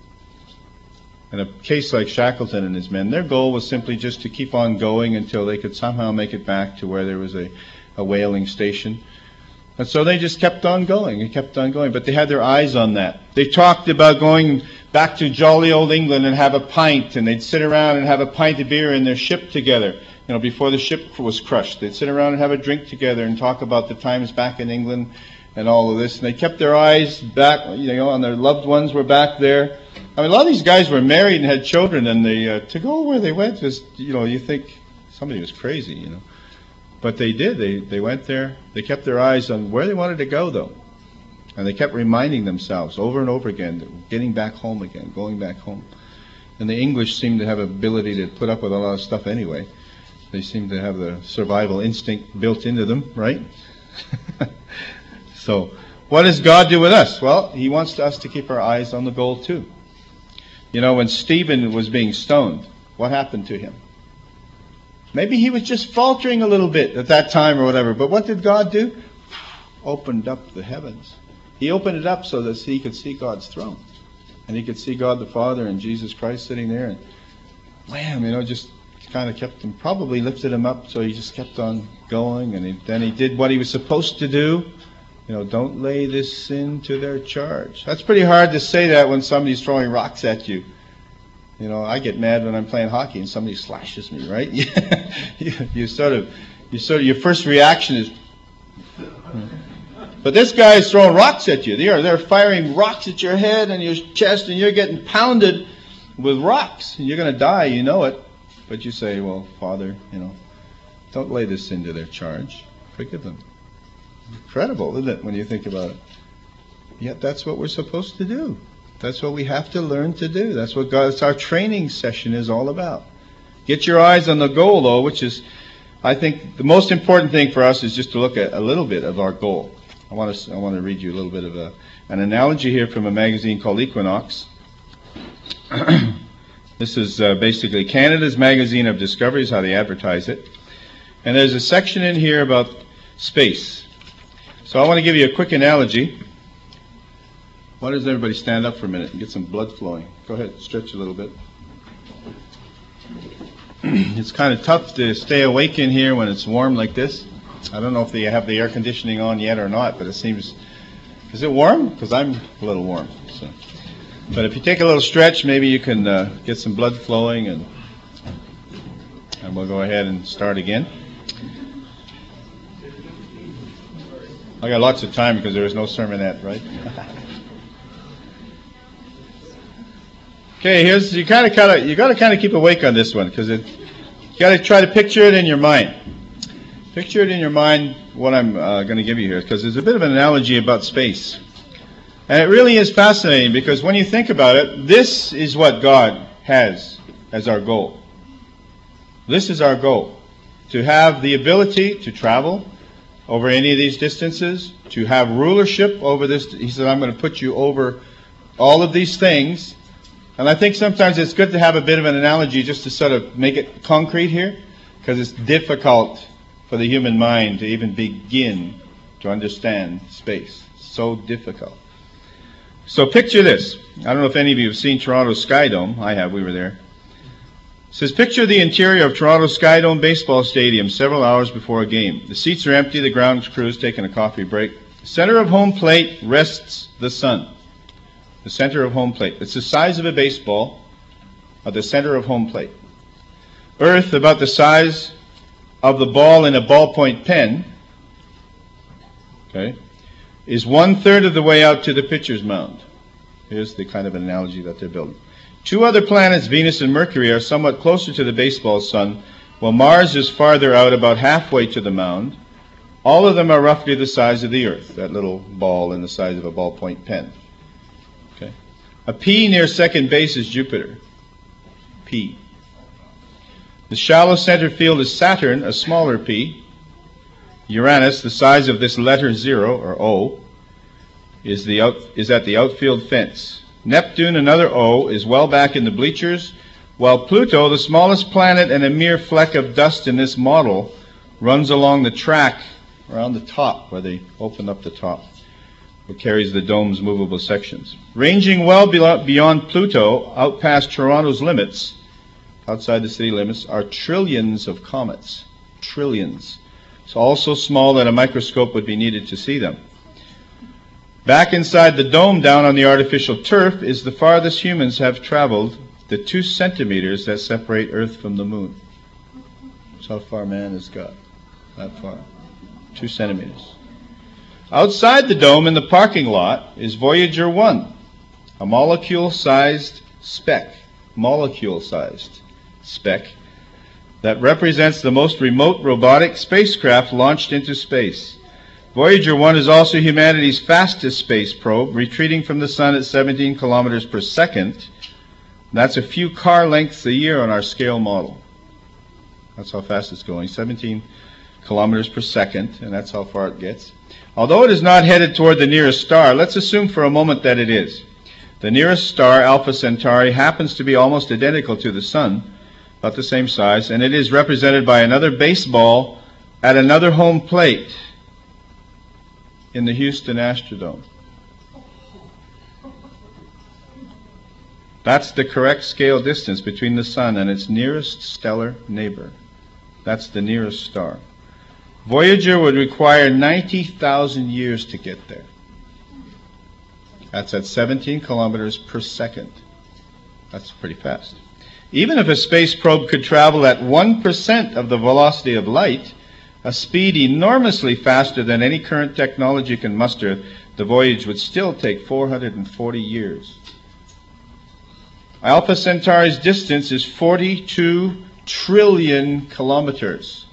In a case like Shackleton and his men, their goal was simply just to keep on going until they could somehow make it back to where there was a whaling station. And so they just kept on going and kept on going. But they had their eyes on that. They talked about going back to jolly old England and have a pint. And they'd sit around and have a pint of beer in their ship together. Before the ship was crushed. They'd sit around and have a drink together and talk about the times back in England and all of this. And they kept their eyes back, on their loved ones were back there. A lot of these guys were married and had children. And they to go where they went, just, you think somebody was crazy, But they did. They went there. They kept their eyes on where they wanted to go, though. And they kept reminding themselves over and over again that getting back home again, going back home. And the English seem to have an ability to put up with a lot of stuff anyway. They seem to have the survival instinct built into them, right? So, what does God do with us? Well, he wants us to keep our eyes on the goal, too. When Stephen was being stoned, what happened to him? Maybe he was just faltering a little bit at that time or whatever. But what did God do? Opened up the heavens. He opened it up so that he could see God's throne. And he could see God the Father and Jesus Christ sitting there. And wham, just kind of kept him, probably lifted him up, so he just kept on going. And then he did what he was supposed to do. Don't lay this sin to their charge. That's pretty hard to say that when somebody's throwing rocks at you. I get mad when I'm playing hockey and somebody slashes me, right? Your first reaction is, but this guy is throwing rocks at you. They're firing rocks at your head and your chest, and you're getting pounded with rocks. And you're going to die, you know it. But you say, well, Father, don't lay this sin to their charge. Forgive them. Incredible, isn't it, when you think about it? Yet that's what we're supposed to do. That's what we have to learn to do. That's what our training session is all about. Get your eyes on the goal, though, which is, I think, the most important thing for us is just to look at a little bit of our goal. I want to read you a little bit of an analogy here from a magazine called Equinox. This is basically Canada's magazine of discovery, is how they advertise it. And there's a section in here about space. So I want to give you a quick analogy. Why does everybody stand up for a minute and get some blood flowing? Go ahead, stretch a little bit. It's kind of tough to stay awake in here when it's warm like this. I don't know if they have the air conditioning on yet or not, but it seems... Is it warm? Because I'm a little warm. So. But if you take a little stretch, maybe you can get some blood flowing, and we'll go ahead and start again. I got lots of time because there is no sermonette, right? Okay, you got to kind of keep awake on this one, because you got to try to picture it in your mind. Picture it in your mind what I'm going to give you here, because there's a bit of an analogy about space. And it really is fascinating, because when you think about it, this is what God has as our goal. This is our goal. To have the ability to travel over any of these distances, to have rulership over this. He said, I'm going to put you over all of these things. And I think sometimes it's good to have a bit of an analogy just to sort of make it concrete here, because it's difficult for the human mind to even begin to understand space. So difficult. So picture this. I don't know if any of you have seen Toronto Sky Dome. I have. We were there. It says, picture the interior of Toronto Sky Dome Baseball Stadium several hours before a game. The seats are empty. The ground crew's taking a coffee break. The center of home plate rests the sun. The center of home plate. It's the size of a baseball at the center of home plate. Earth, about the size of the ball in a ballpoint pen, okay, is 1/3 of the way out to the pitcher's mound. Here's the kind of analogy that they're building. Two other planets, Venus and Mercury, are somewhat closer to the baseball sun, while Mars is farther out, about halfway to the mound. All of them are roughly the size of the Earth, that little ball in the size of a ballpoint pen. Okay. A P near second base is Jupiter. P. The shallow center field is Saturn, a smaller P. Uranus, the size of this letter 0, or O, is at the outfield fence. Neptune, another O, is well back in the bleachers, while Pluto, the smallest planet and a mere fleck of dust in this model, runs along the track around the top, where they open up the top, where carries the dome's movable sections. Ranging well beyond Pluto, out past Toronto's limits, outside the city limits, are trillions of comets. Trillions. It's all so small that a microscope would be needed to see them. Back inside the dome, down on the artificial turf, is the farthest humans have traveled, the 2 centimeters that separate Earth from the moon. That's how far man has got. That far. 2 centimeters. Outside the dome in the parking lot is Voyager 1, a molecule-sized speck. Molecule-sized speck that represents the most remote robotic spacecraft launched into space. Voyager 1 is also humanity's fastest space probe, retreating from the sun at 17 kilometers per second. That's a few car lengths a year on our scale model. That's how fast it's going, 17 kilometers per second, and that's how far it gets. Although it is not headed toward the nearest star, let's assume for a moment that it is. The nearest star, Alpha Centauri, happens to be almost identical to the sun, about the same size, and it is represented by another baseball at another home plate in the Houston Astrodome. That's the correct scale distance between the sun and its nearest stellar neighbor. That's the nearest star. Voyager would require 90,000 years to get there. That's at 17 kilometers per second. That's pretty fast. Even if a space probe could travel at 1% of the velocity of light, a speed enormously faster than any current technology can muster, the voyage would still take 440 years. Alpha Centauri's distance is 42 trillion kilometers.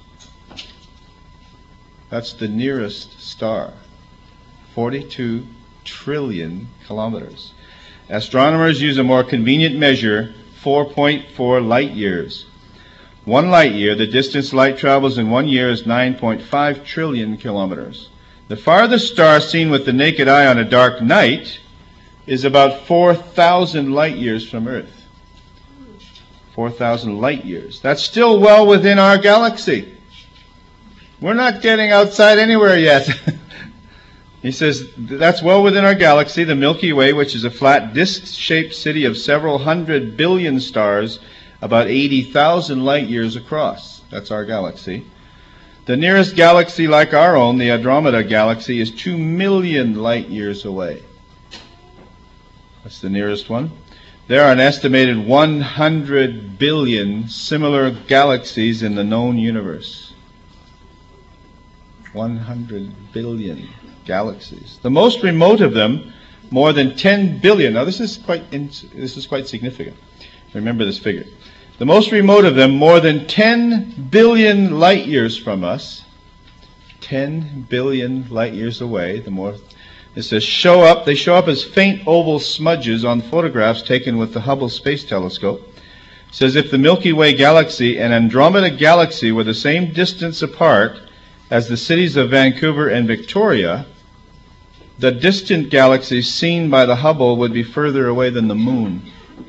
That's the nearest star. 42 trillion kilometers. Astronomers use a more convenient measure, 4.4 light years. 1 light year, the distance light travels in 1 year, is 9.5 trillion kilometers. The farthest star seen with the naked eye on a dark night is about 4,000 light years from Earth. 4,000 light years. That's still well within our galaxy. We're not getting outside anywhere yet. He says that's well within our galaxy, the Milky Way, which is a flat disc-shaped city of several hundred billion stars, about 80,000 light years across. That's our galaxy. The nearest galaxy like our own, the Andromeda Galaxy, is 2 million light years away. That's the nearest one. There are an estimated 100 billion similar galaxies in the known universe. 100 billion galaxies. The most remote of them, more than 10 billion. Now this is quite significant. Remember this figure. The most remote of them, more than 10 billion light years from us, 10 billion light years away. It says they show up as faint oval smudges on photographs taken with the Hubble Space Telescope. It says if the Milky Way galaxy and Andromeda Galaxy were the same distance apart as the cities of Vancouver and Victoria, the distant galaxies seen by the Hubble would be further away than the moon.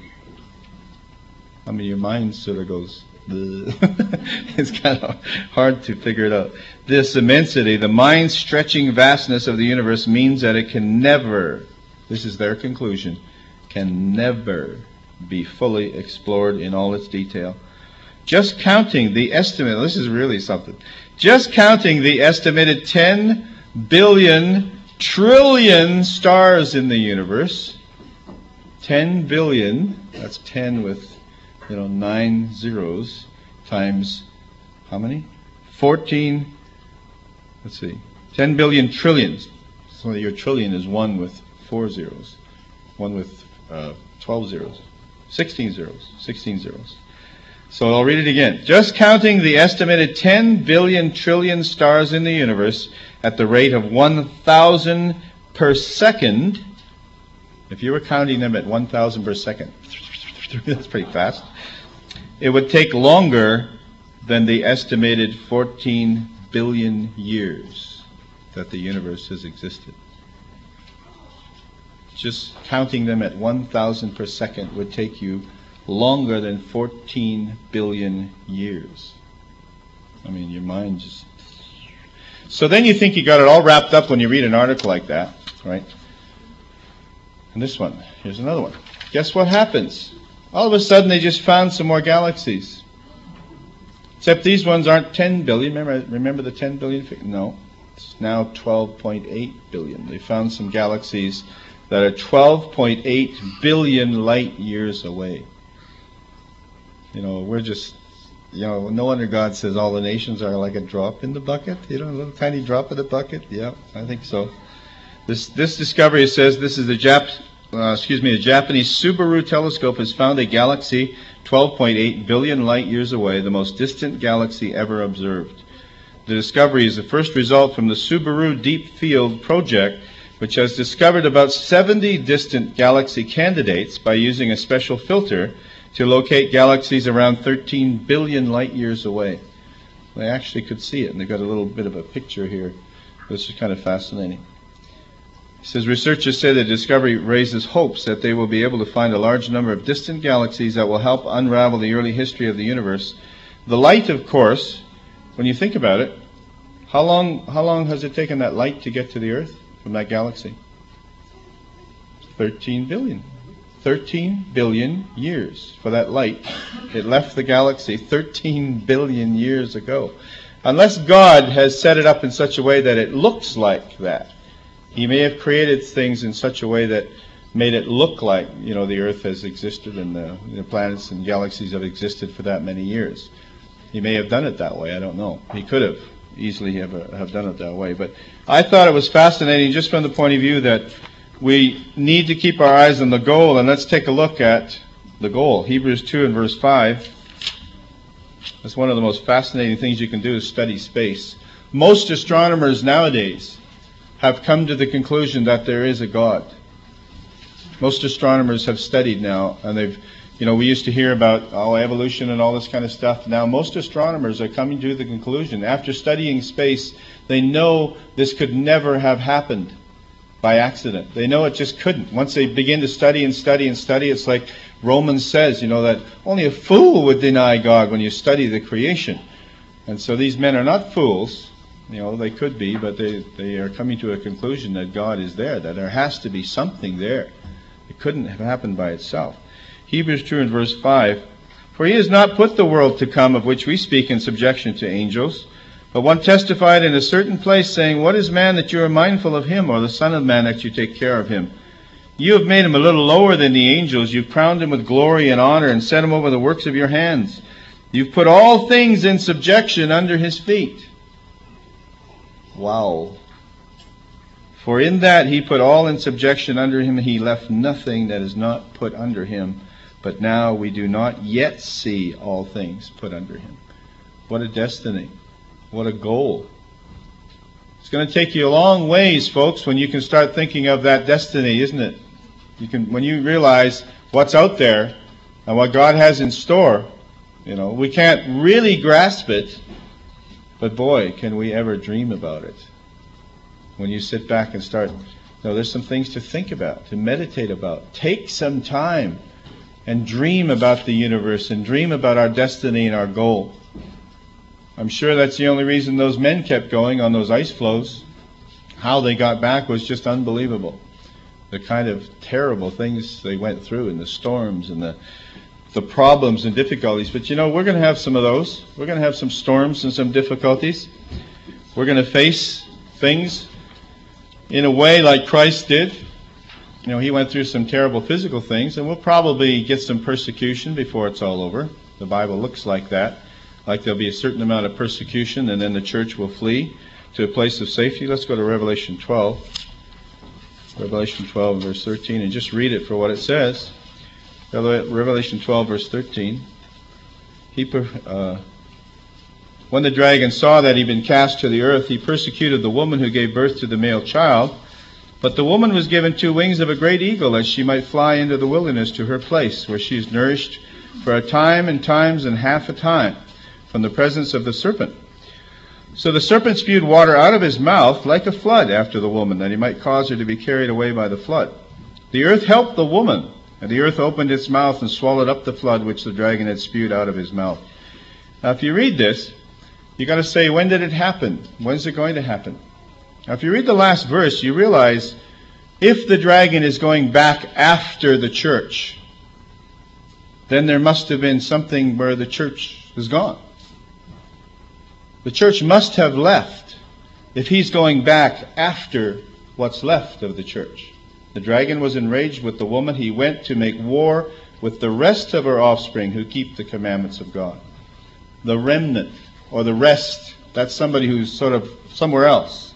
I mean, your mind sort of goes, it's kind of hard to figure it out. This immensity, the mind-stretching vastness of the universe means that it can never this is their conclusion, can never be fully explored in all its detail. Just counting the estimate, this is really something, just counting the estimated 10 billion trillion stars in the universe, 10 billion, that's 10 with 9 zeros, times how many? 14, let's see, 10 billion trillions. So your trillion is 1 with 4 zeros, 1 with 12 zeros, 16 zeros. So I'll read it again. Just counting the estimated 10 billion trillion stars in the universe at the rate of 1,000 per second. If you were counting them at 1,000 per second, that's pretty fast. It would take longer than the estimated 14 billion years that the universe has existed. Just counting them at 1,000 per second would take you longer than 14 billion years. I mean, your mind just... So then you think you got it all wrapped up when you read an article like that, right? And this one, here's another one. Guess what happens? All of a sudden they just found some more galaxies. Except these ones aren't 10 billion. Remember the 10 billion? No. It's now 12.8 billion. They found some galaxies that are 12.8 billion light years away. We're just, no wonder God says all the nations are like a drop in the bucket. A little tiny drop in the bucket. Yeah, I think so. This discovery says this is the Japanese Subaru telescope has found a galaxy 12.8 billion light years away, the most distant galaxy ever observed. The discovery is the first result from the Subaru Deep Field project, which has discovered about 70 distant galaxy candidates by using a special filter to locate galaxies around 13 billion light years away. They actually could see it, and they've got a little bit of a picture here. This is kind of fascinating. It says researchers say the discovery raises hopes that they will be able to find a large number of distant galaxies that will help unravel the early history of the universe. The light, of course, when you think about it, how long has it taken that light to get to the Earth from that galaxy? 13 billion. 13 billion years for that light. It left the galaxy 13 billion years ago. Unless God has set it up in such a way that it looks like that. He may have created things in such a way that made it look like, the Earth has existed and the planets and galaxies have existed for that many years. He may have done it that way. I don't know. He could have easily have done it that way. But I thought it was fascinating just from the point of view that we need to keep our eyes on the goal, and let's take a look at the goal. Hebrews 2 and verse 5. That's one of the most fascinating things you can do is study space. Most astronomers nowadays have come to the conclusion that there is a God. Most astronomers have studied now, and they've, we used to hear about evolution and all this kind of stuff. Now most astronomers are coming to the conclusion, after studying space, they know this could never have happened by accident. They know it just couldn't. Once they begin to study and study and study, it's like Romans says, that only a fool would deny God when you study the creation. And so these men are not fools. They could be, but they are coming to a conclusion that God is there, that there has to be something there. It couldn't have happened by itself. Hebrews 2 and verse 5, for he has not put the world to come of which we speak in subjection to angels, but one testified in a certain place, saying, what is man that you are mindful of him, or the son of man that you take care of him? You have made him a little lower than the angels. You've crowned him with glory and honor and set him over the works of your hands. You've put all things in subjection under his feet. Wow. For in that he put all in subjection under him, he left nothing that is not put under him. But now we do not yet see all things put under him. What a destiny. What a goal. It's going to take you a long ways, folks, when you can start thinking of that destiny, isn't it? When you realize what's out there and what God has in store. We can't really grasp it, but boy, can we ever dream about it. When you sit back and start, there's some things to think about, to meditate about. Take some time and dream about the universe and dream about our destiny and our goal. I'm sure that's the only reason those men kept going on those ice floes. How they got back was just unbelievable. the kind of terrible things they went through, and the storms and the problems and difficulties. But you know, we're going to have some of those. We're going to have some storms and some difficulties. We're going to face things in a way like Christ did. You know, he went through some terrible physical things, and we'll probably get some persecution before it's all over. The Bible looks like that. Like there'll be a certain amount of persecution, and then the church will flee to a place of safety. Let's go to Revelation 12. Revelation 12, verse 13, and just read it for what it says. Revelation 12, verse 13. When the dragon saw that he'd been cast to the earth, he persecuted the woman who gave birth to the male child. But the woman was given 2 wings of a great eagle, that she might fly into the wilderness to her place, where she is nourished for a time and times and half a time from the presence of the serpent. So the serpent spewed water out of his mouth like a flood after the woman, that he might cause her to be carried away by the flood. The earth helped the woman, and the earth opened its mouth and swallowed up the flood which the dragon had spewed out of his mouth. Now if you read this, you got to say, when did it happen? When's it going to happen? Now if you read the last verse, you realize if the dragon is going back after the church, then there must have been something where the church is gone. The church must have left if he's going back after what's left of the church. The dragon was enraged with the woman. He went to make war with the rest of her offspring who keep the commandments of God. The remnant, or the rest, that's somebody who's sort of somewhere else.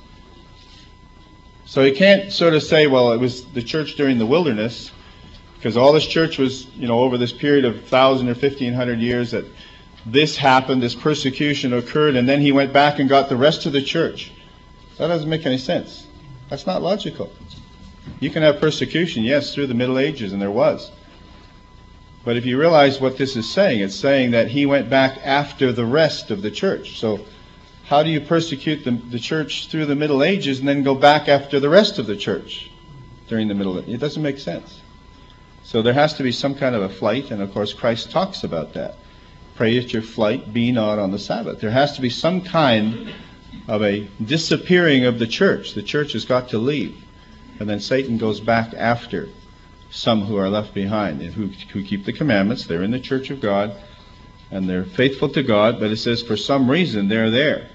So you can't sort of say, well, it was the church during the wilderness, because all this church was, you know, over this period of 1,000 or 1,500 years that this happened, this persecution occurred, and then he went back and got the rest of the church. That doesn't make any sense. That's not logical. You can have persecution, yes, through the Middle Ages, and there was. But if you realize what this is saying, it's saying that he went back after the rest of the church. So how do you persecute the church through the Middle Ages and then go back after the rest of the church during the Middle Ages? It doesn't make sense. So there has to be some kind of a flight, and of course Christ talks about that. Pray at your flight, be not on the Sabbath. There has to be some kind of a disappearing of the church. The church has got to leave. And then Satan goes back after some who are left behind, and who keep the commandments. They're in the church of God, and they're faithful to God, but it says for some reason they're there.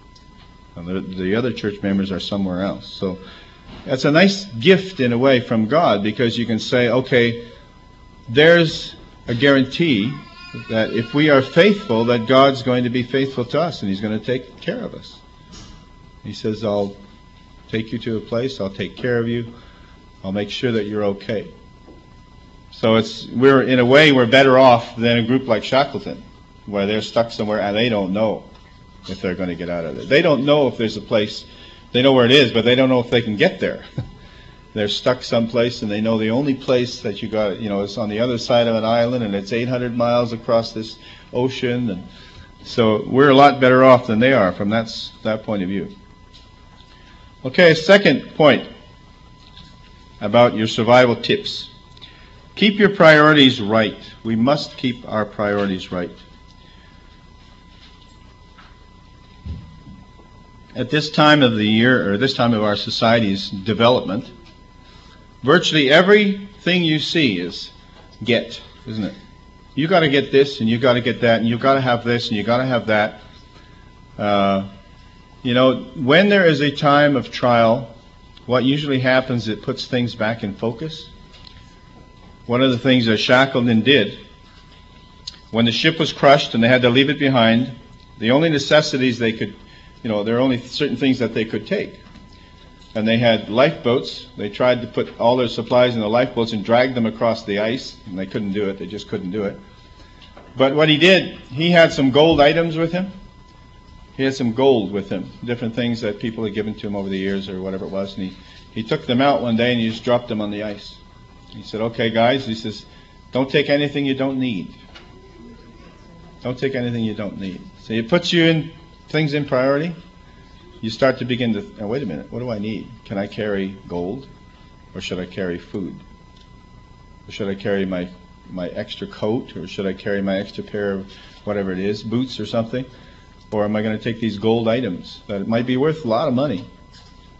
And the other church members are somewhere else. So that's a nice gift in a way from God, because you can say, okay, there's a guarantee that if we are faithful, that God's going to be faithful to us, and He's going to take care of us. He says, I'll take you to a place, I'll take care of you, I'll make sure that you're okay. So in a way, we're better off than a group like Shackleton, where they're stuck somewhere and they don't know if they're going to get out of there. They don't know if there's a place. They know where it is, but they don't know if they can get there. They're stuck someplace, and they know the only place that you got, is on the other side of an island, and it's 800 miles across this ocean. And so we're a lot better off than they are from that point of view. Okay, second point about your survival tips. Keep your priorities right. We must keep our priorities right. At this time of the year, or this time of our society's development, virtually everything you see is get, isn't it? You got to get this, and you got to get that, and you got to have this, and you got to have that. When there is a time of trial, what usually happens, it puts things back in focus. One of the things that Shackleton did, when the ship was crushed and they had to leave it behind, the only necessities they could, there are only certain things that they could take. And they had lifeboats. They tried to put all their supplies in the lifeboats and drag them across the ice, and they couldn't do it. They just couldn't do it. But what he did, he had some gold items with him. He had some gold with him, different things that people had given to him over the years or whatever it was. And he took them out one day and he just dropped them on the ice. He said, okay, guys, he says, don't take anything you don't need. Don't take anything you don't need. So it puts you in things in priority. You start to begin to, wait a minute, what do I need? Can I carry gold? Or should I carry food? Or should I carry my extra coat? Or should I carry my extra pair of whatever it is, boots or something? Or am I going to take these gold items that it might be worth a lot of money?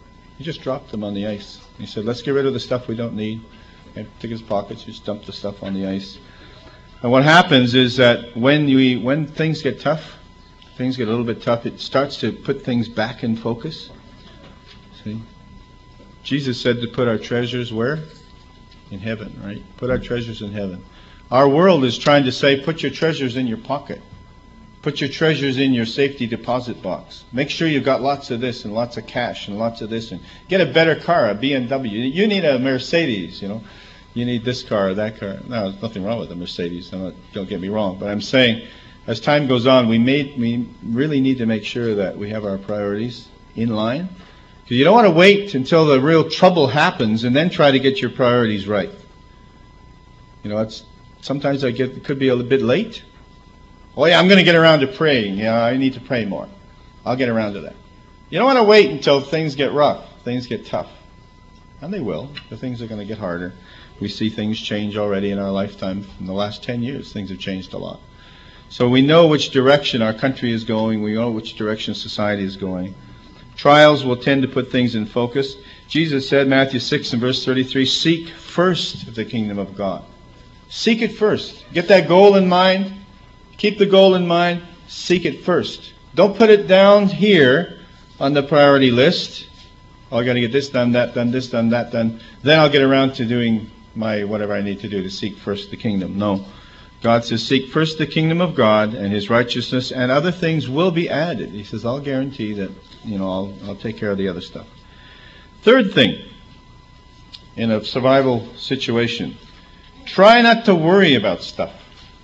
He just dropped them on the ice. He said, let's get rid of the stuff we don't need. And took his pockets, just dumped the stuff on the ice. And what happens is that when things get tough, things get a little bit tough, it starts to put things back in focus. See? Jesus said to put our treasures where? In heaven, right? Put our treasures in heaven. Our world is trying to say, put your treasures in your pocket. Put your treasures in your safety deposit box. Make sure you've got lots of this and lots of cash and lots of this. And get a better car, a BMW. You need a Mercedes, you know. You need this car or that car. No, there's nothing wrong with a Mercedes. Don't get me wrong. But I'm saying, as time goes on, we really need to make sure that we have our priorities in line. Because you don't want to wait until the real trouble happens and then try to get your priorities right. You know, sometimes it could be a little bit late. Oh yeah, I'm going to get around to praying. Yeah, I need to pray more. I'll get around to that. You don't want to wait until things get rough, things get tough. And they will. The things are going to get harder. We see things change already in our lifetime. In the last 10 years, things have changed a lot. So we know which direction our country is going. We know which direction society is going. Trials will tend to put things in focus. Jesus said, Matthew 6 and verse 33, seek first the kingdom of God. Seek it first. Get that goal in mind. Keep the goal in mind. Seek it first. Don't put it down here on the priority list. Oh, I got to get this done, that done, this done, that done. Then I'll get around to doing my whatever I need to do to seek first the kingdom. No. God says, seek first the kingdom of God and His righteousness, and other things will be added. He says, I'll guarantee that, I'll take care of the other stuff. Third thing, in a survival situation, try not to worry about stuff.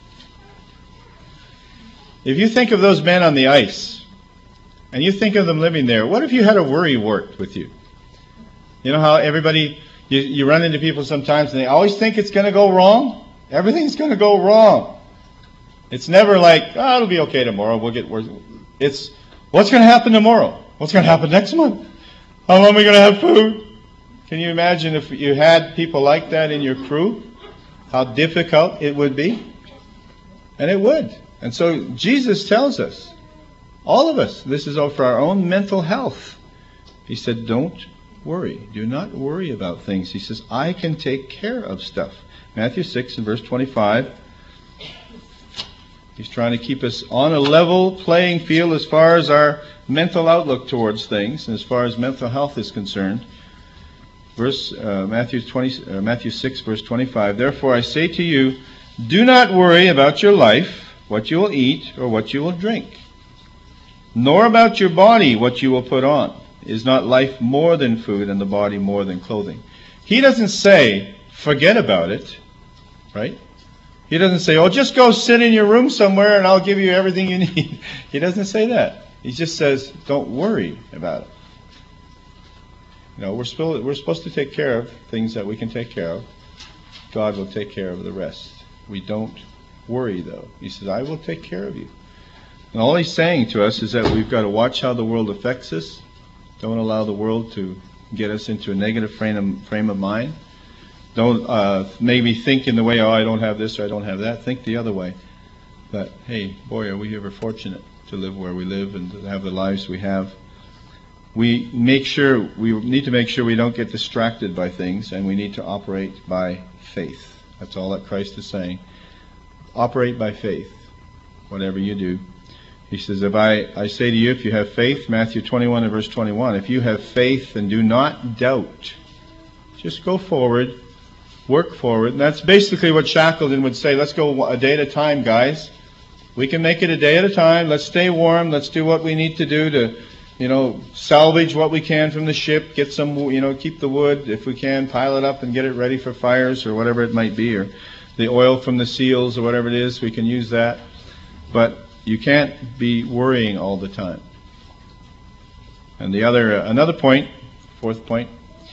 If you think of those men on the ice, and you think of them living there, what if you had a worry wart with you? You know how everybody, you run into people sometimes and they always think it's going to go wrong? Everything's going to go wrong. It's never like, it'll be okay tomorrow, we'll get worse. It's, what's going to happen tomorrow? What's going to happen next month? How long are we going to have food? Can you imagine if you had people like that in your crew? How difficult it would be? And it would. And so Jesus tells us, all of us, this is for our own mental health. He said, don't worry. Do not worry about things. He says, I can take care of stuff. Matthew 6 and verse 25. He's trying to keep us on a level playing field as far as our mental outlook towards things and as far as mental health is concerned. Matthew 6 verse 25. Therefore I say to you, do not worry about your life, what you will eat or what you will drink, nor about your body, what you will put on. Is not life more than food and the body more than clothing? He doesn't say, forget about it, right? He doesn't say, just go sit in your room somewhere and I'll give you everything you need. He doesn't say that. He just says, don't worry about it. We're supposed to take care of things that we can take care of. God will take care of the rest. We don't worry, though. He says, I will take care of you. And all He's saying to us is that we've got to watch how the world affects us. Don't allow the world to get us into a negative frame of mind. Don't maybe think in the way, I don't have this or I don't have that. Think the other way. That, hey, boy, are we ever fortunate to live where we live and to have the lives we have. We need to make sure we don't get distracted by things, and we need to operate by faith. That's all that Christ is saying. Operate by faith, whatever you do. He says, if I say to you, if you have faith, Matthew 21 and verse 21, if you have faith and do not doubt, just go forward, work forward. And that's basically what Shackleton would say. Let's go a day at a time, guys. We can make it a day at a time. Let's stay warm. Let's do what we need to do to, salvage what we can from the ship, get some, keep the wood if we can, pile it up and get it ready for fires or whatever it might be, or the oil from the seals or whatever it is, we can use that. But you can't be worrying all the time. And another point, fourth point,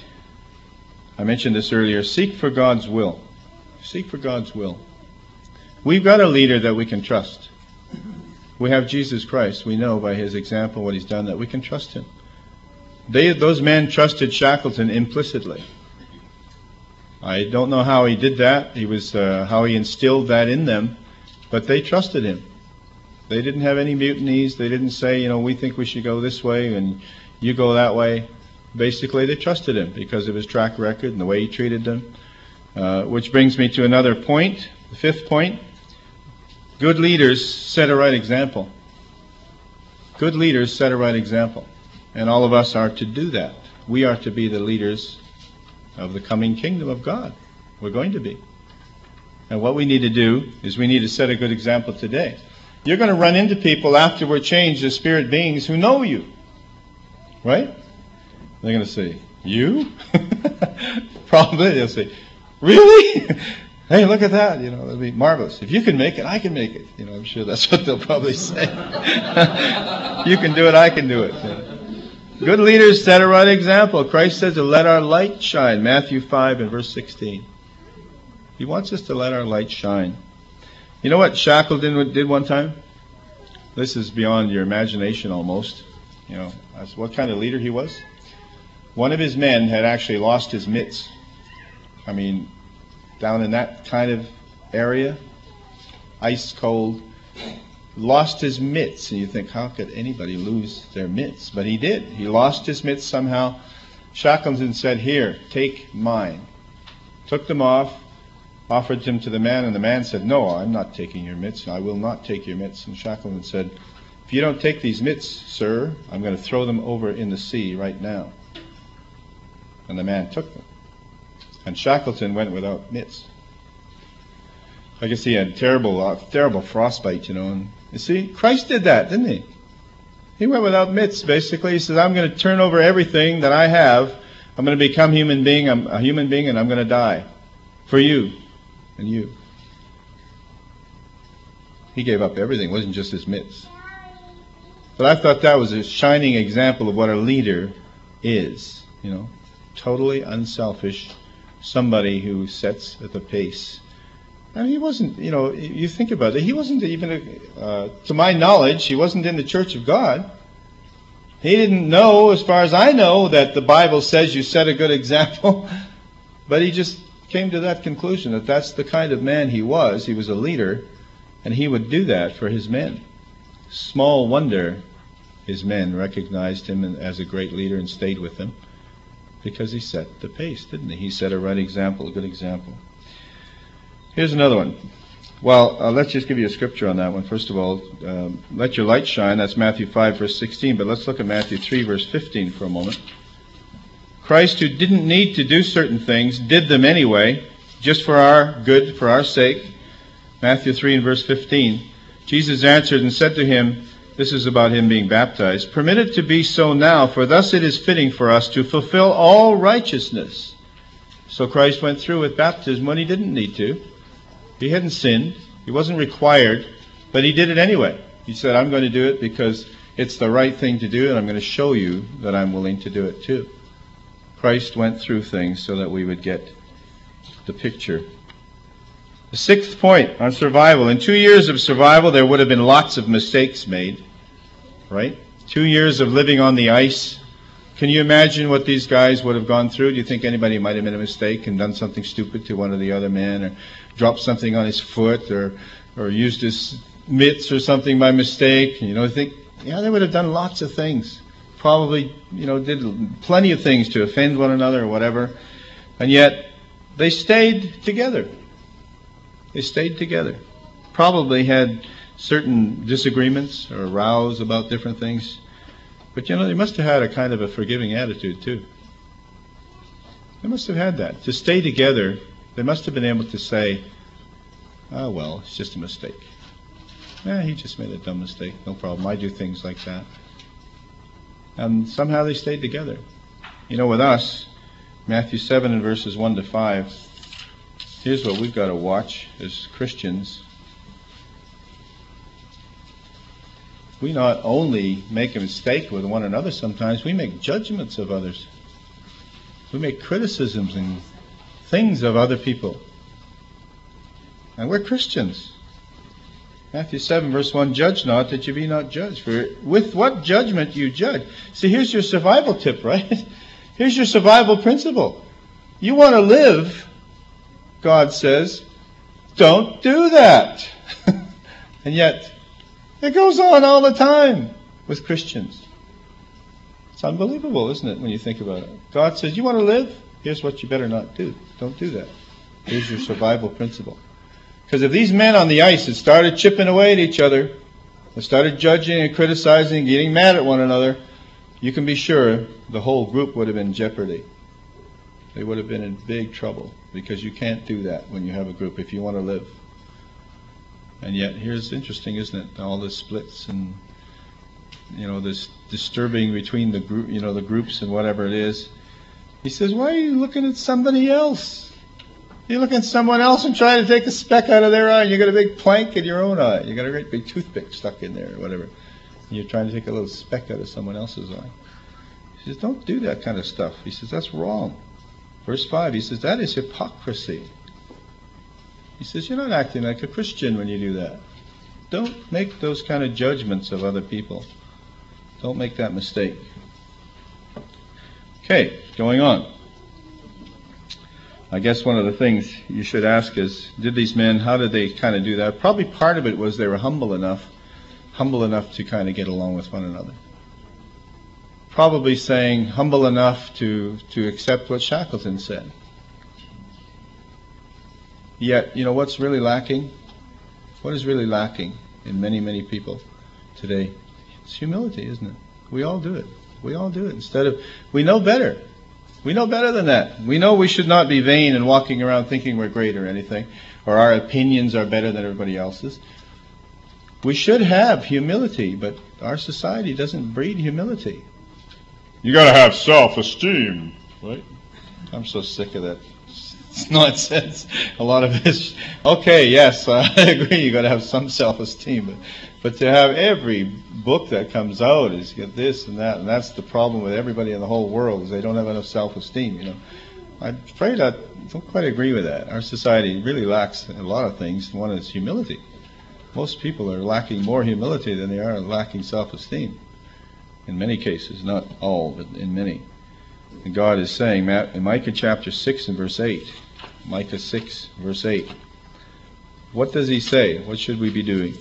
I mentioned this earlier, seek for God's will. Seek for God's will. We've got a leader that we can trust. We have Jesus Christ. We know by His example what He's done that we can trust Him. Those men trusted Shackleton implicitly. I don't know how he did that. How he instilled that in them, but they trusted him. They didn't have any mutinies. They didn't say, we think we should go this way and you go that way. Basically, they trusted him because of his track record and the way he treated them. Which brings me to another point, the fifth point. Good leaders set a right example. Good leaders set a right example. And all of us are to do that. We are to be the leaders of the coming kingdom of God. We're going to be. And what we need to do is we need to set a good example today. You're going to run into people after we're changed as spirit beings who know you. Right? They're going to say, you? Probably they'll say, really? Hey, look at that. It'll be marvelous. If you can make it, I can make it. I'm sure that's what they'll probably say. You can do it, I can do it. Good leaders set a right example. Christ says to let our light shine. Matthew 5 and verse 16. He wants us to let our light shine. You know what Shackleton did one time? This is beyond your imagination almost. What kind of leader he was. One of his men had actually lost his mitts. Down in that kind of area, ice cold, lost his mitts. And you think, how could anybody lose their mitts? But he did. He lost his mitts somehow. Shackleton said, here, take mine. Took them off, offered them to the man, and the man said, no, I'm not taking your mitts. I will not take your mitts. And Shackleton said, if you don't take these mitts, sir, I'm going to throw them over in the sea right now. And the man took them. And Shackleton went without mitts. I guess he had terrible frostbite, And you see, Christ did that, didn't he? He went without mitts, basically. He says, I'm going to turn over everything that I have. I'm going to become human being. I'm a human being, and I'm going to die for you and you. He gave up everything. It wasn't just his mitts. But I thought that was a shining example of what a leader is, Totally unselfish. Somebody who sets at the pace. And he wasn't, you think about it, he wasn't even, to my knowledge, he wasn't in the Church of God. He didn't know, as far as I know, that the Bible says you set a good example. But he just came to that conclusion that that's the kind of man he was. He was a leader, and he would do that for his men. Small wonder his men recognized him as a great leader and stayed with him. Because he set the pace, didn't he? He set a right example, a good example. Here's another one. Well, let's just give you a scripture on that one. First of all, let your light shine. That's Matthew 5, verse 16. But let's look at Matthew 3, verse 15 for a moment. Christ, who didn't need to do certain things, did them anyway, just for our good, for our sake. Matthew 3 and verse 15. Jesus answered and said to him, this is about him being baptized, permit it to be so now, for thus it is fitting for us to fulfill all righteousness. So Christ went through with baptism when he didn't need to. He hadn't sinned. He wasn't required, but he did it anyway. He said, I'm going to do it because it's the right thing to do, and I'm going to show you that I'm willing to do it too. Christ went through things so that we would get the picture. The sixth point on survival. In 2 years of survival, there would have been lots of mistakes made. Right? 2 years of living on the ice. Can you imagine what these guys would have gone through? Do you think anybody might have made a mistake and done something stupid to one of the other men, or dropped something on his foot, or used his mitts or something by mistake? They would have done lots of things. Probably, did plenty of things to offend one another or whatever. And yet, they stayed together. They stayed together. Probably had certain disagreements or rows about different things. But they must have had a kind of a forgiving attitude too. They must have had that. To stay together, they must have been able to say, oh well, it's just a mistake. He just made a dumb mistake. No problem. I do things like that. And somehow they stayed together. With us, Matthew 7 and verses 1 to 5, here's what we've got to watch as Christians. We not only make a mistake with one another sometimes, we make judgments of others. We make criticisms and things of other people. And we're Christians. Matthew 7 verse 1, judge not that you be not judged. For with what judgment you judge. See, here's your survival tip, right? Here's your survival principle. You want to live, God says, don't do that. And yet, it goes on all the time with Christians. It's unbelievable, isn't it, when you think about it? God says, you want to live? Here's what you better not do. Don't do that. Here's your survival principle. Because if these men on the ice had started chipping away at each other, and started judging and criticizing and getting mad at one another, you can be sure the whole group would have been in jeopardy. They would have been in big trouble, because you can't do that when you have a group if you want to live. And yet, here's interesting, isn't it? All the splits and, this disturbing between the group, the groups and whatever it is. He says, why are you looking at somebody else? You look at someone else and try to take a speck out of their eye, and you got a big plank in your own eye. You got a great big toothpick stuck in there or whatever. And you're trying to take a little speck out of someone else's eye. He says, don't do that kind of stuff. He says, that's wrong. Verse 5, he says, that is hypocrisy. He says, you're not acting like a Christian when you do that. Don't make those kind of judgments of other people. Don't make that mistake. Okay, going on. I guess one of the things you should ask is, did these men, how did they kind of do that? Probably part of it was they were humble enough to kind of get along with one another. Probably saying humble enough to accept what Shackleton said. Yet, what's really lacking? What is really lacking in many, many people today? It's humility, isn't it? We all do it. We all do it. Instead of, we know better. We know better than that. We know we should not be vain and walking around thinking we're great or anything, or our opinions are better than everybody else's. We should have humility, but our society doesn't breed humility. You got to have self-esteem, right? I'm so sick of that nonsense. A lot of this. Okay, yes, I agree. You got to have some self-esteem, but to have every book that comes out is get this and that, and that's the problem with everybody in the whole world, is they don't have enough self-esteem. I'm afraid I don't quite agree with that. Our society really lacks a lot of things. One is humility. Most people are lacking more humility than they are lacking self-esteem. In many cases, not all, but in many. And God is saying, in Micah chapter 6 and verse 8, Micah 6 verse 8, what does he say? What should we be doing?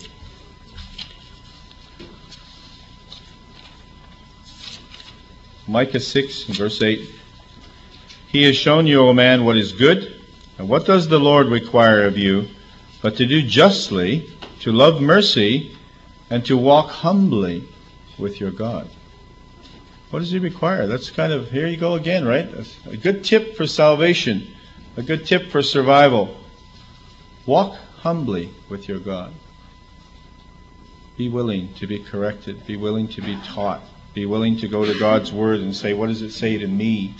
Micah 6 and verse 8, He has shown you, O man, what is good, and what does the Lord require of you, but to do justly, to love mercy, and to walk humbly with your God. What does he require? That's kind of, here you go again, right? That's a good tip for salvation, a good tip for survival. Walk humbly with your God. Be willing to be corrected. Be willing to be taught. Be willing to go to God's Word and say, what does it say to me?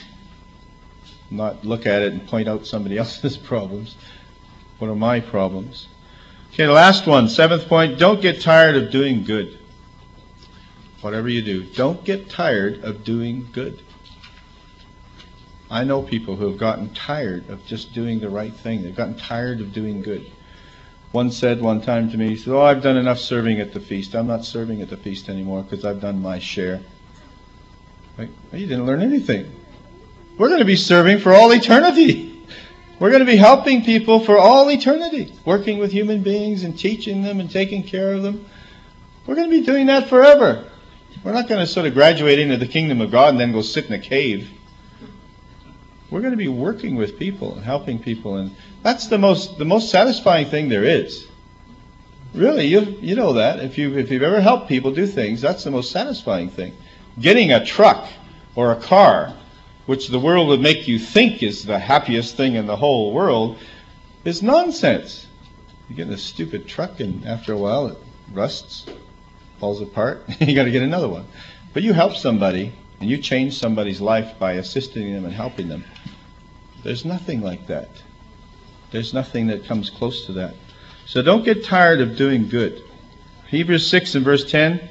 Not look at it and point out somebody else's problems. What are my problems? Okay, the last one, 7th point, don't get tired of doing good. Whatever you do, don't get tired of doing good. I know people who have gotten tired of just doing the right thing. They've gotten tired of doing good. One said one time to me, he said, I've done enough serving at the feast. I'm not serving at the feast anymore because I've done my share. Like, well, you didn't learn anything. We're going to be serving for all eternity. We're going to be helping people for all eternity, working with human beings and teaching them and taking care of them. We're going to be doing that forever. We're not going to sort of graduate into the kingdom of God and then go sit in a cave. We're going to be working with people and helping people, and that's the most satisfying thing there is. Really, you know that. If you've ever helped people do things, that's the most satisfying thing. Getting a truck or a car, which the world would make you think is the happiest thing in the whole world, is nonsense. You get a stupid truck, and after a while it rusts, falls apart, you got to get another one. But you help somebody, and you change somebody's life by assisting them and helping them. There's nothing like that. There's nothing that comes close to that. So don't get tired of doing good. Hebrews 6 and verse 10,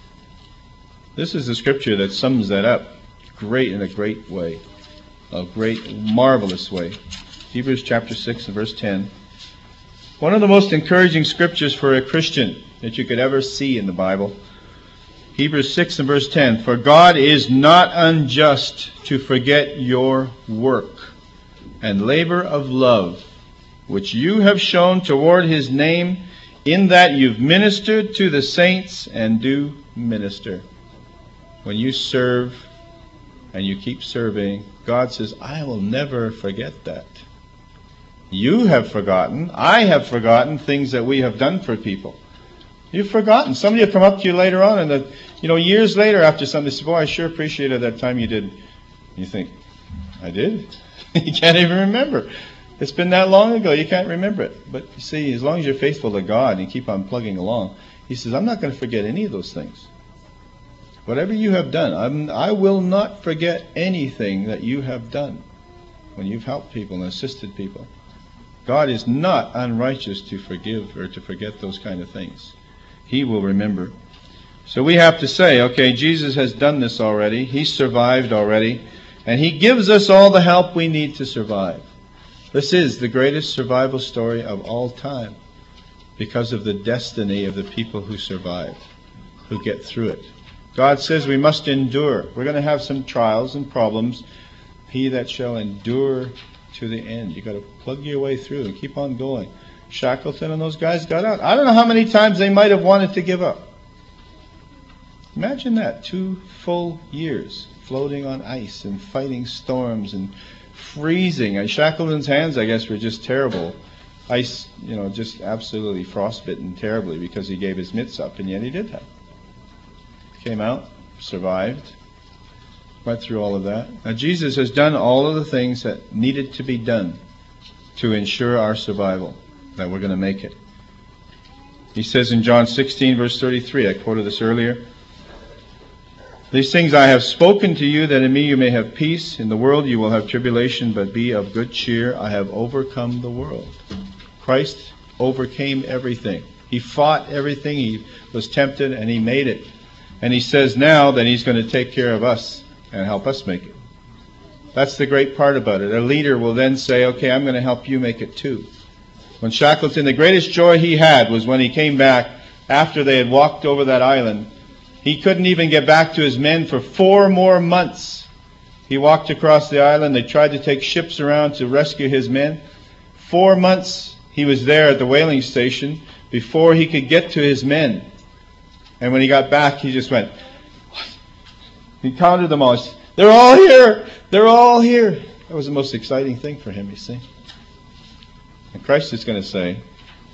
this is the scripture that sums that up in a great way, a great, marvelous way. Hebrews chapter 6 and verse 10. One of the most encouraging scriptures for a Christian that you could ever see in the Bible. Hebrews 6 and verse 10. For God is not unjust to forget your work and labor of love, which you have shown toward His name, in that you've ministered to the saints and do minister. When you serve and you keep serving, God says, I will never forget that. You have forgotten, I have forgotten things that we have done for people. You've forgotten. Somebody will come up to you later on, and years later after something, they say, boy, I sure appreciated that time you did. You think, I did? You can't even remember. It's been that long ago, you can't remember it. But you see, as long as you're faithful to God and you keep on plugging along, He says, I'm not going to forget any of those things. Whatever you have done, I will not forget anything that you have done when you've helped people and assisted people. God is not unrighteous to forgive or to forget those kind of things. He will remember. So we have to say, okay, Jesus has done this already. He survived already. And He gives us all the help we need to survive. This is the greatest survival story of all time because of the destiny of the people who survive, who get through it. God says we must endure. We're going to have some trials and problems. He that shall endure to the end. You've got to plug your way through and keep on going. Shackleton and those guys got out. I don't know how many times they might have wanted to give up. Imagine that, 2 full years floating on ice and fighting storms and freezing. And Shackleton's hands, I guess, were just terrible. Ice, just absolutely frostbitten terribly because he gave his mitts up, and yet he did that. Came out, survived, went through all of that. Now Jesus has done all of the things that needed to be done to ensure our survival, that we're going to make it. He says in John 16, verse 33, I quoted this earlier, these things I have spoken to you, that in me you may have peace. In the world you will have tribulation, but be of good cheer. I have overcome the world. Christ overcame everything. He fought everything. He was tempted, and He made it. And He says now that He's going to take care of us and help us make it. That's the great part about it. A leader will then say, okay, I'm going to help you make it too. When Shackleton, the greatest joy he had was when he came back after they had walked over that island. He couldn't even get back to his men for 4 more months. He walked across the island. They tried to take ships around to rescue his men. 4 months he was there at the whaling station before he could get to his men. And when he got back, he just went, he counted them all. They're all here! They're all here! That was the most exciting thing for him, you see. And Christ is going to say,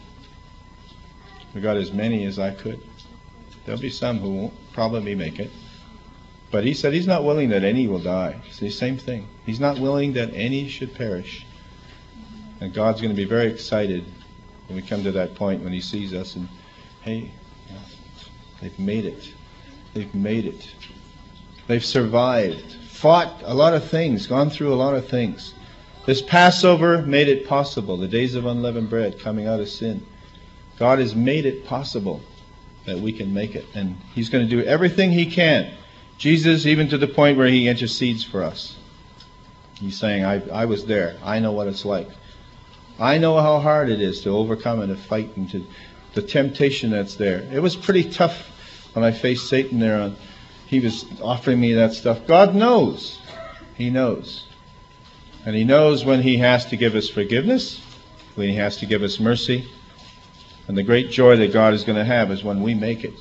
we got as many as I could. There'll be some who won't probably make it. But He said He's not willing that any will die. It's the same thing. He's not willing that any should perish. And God's going to be very excited when we come to that point when He sees us and, hey, they've made it. They've made it. They've survived. Fought a lot of things. Gone through a lot of things. This Passover made it possible. The days of unleavened bread coming out of sin. God has made it possible that we can make it. And He's going to do everything He can. Jesus, even to the point where He intercedes for us. He's saying, I was there. I know what it's like. I know how hard it is to overcome and to fight and to the temptation that's there. It was pretty tough when I faced Satan there. He was offering me that stuff. God knows. He knows. And He knows when He has to give us forgiveness, when He has to give us mercy. And the great joy that God is going to have is when we make it.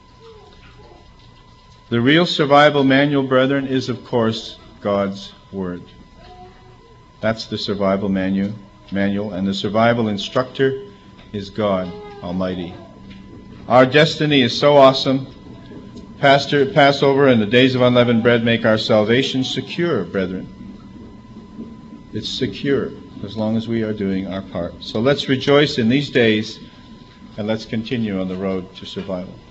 The real survival manual, brethren, is, of course, God's Word. That's the survival manual. And the survival instructor is God Almighty. Our destiny is so awesome. Passover and the days of unleavened bread make our salvation secure, brethren. It's secure as long as we are doing our part. So let's rejoice in these days and let's continue on the road to survival.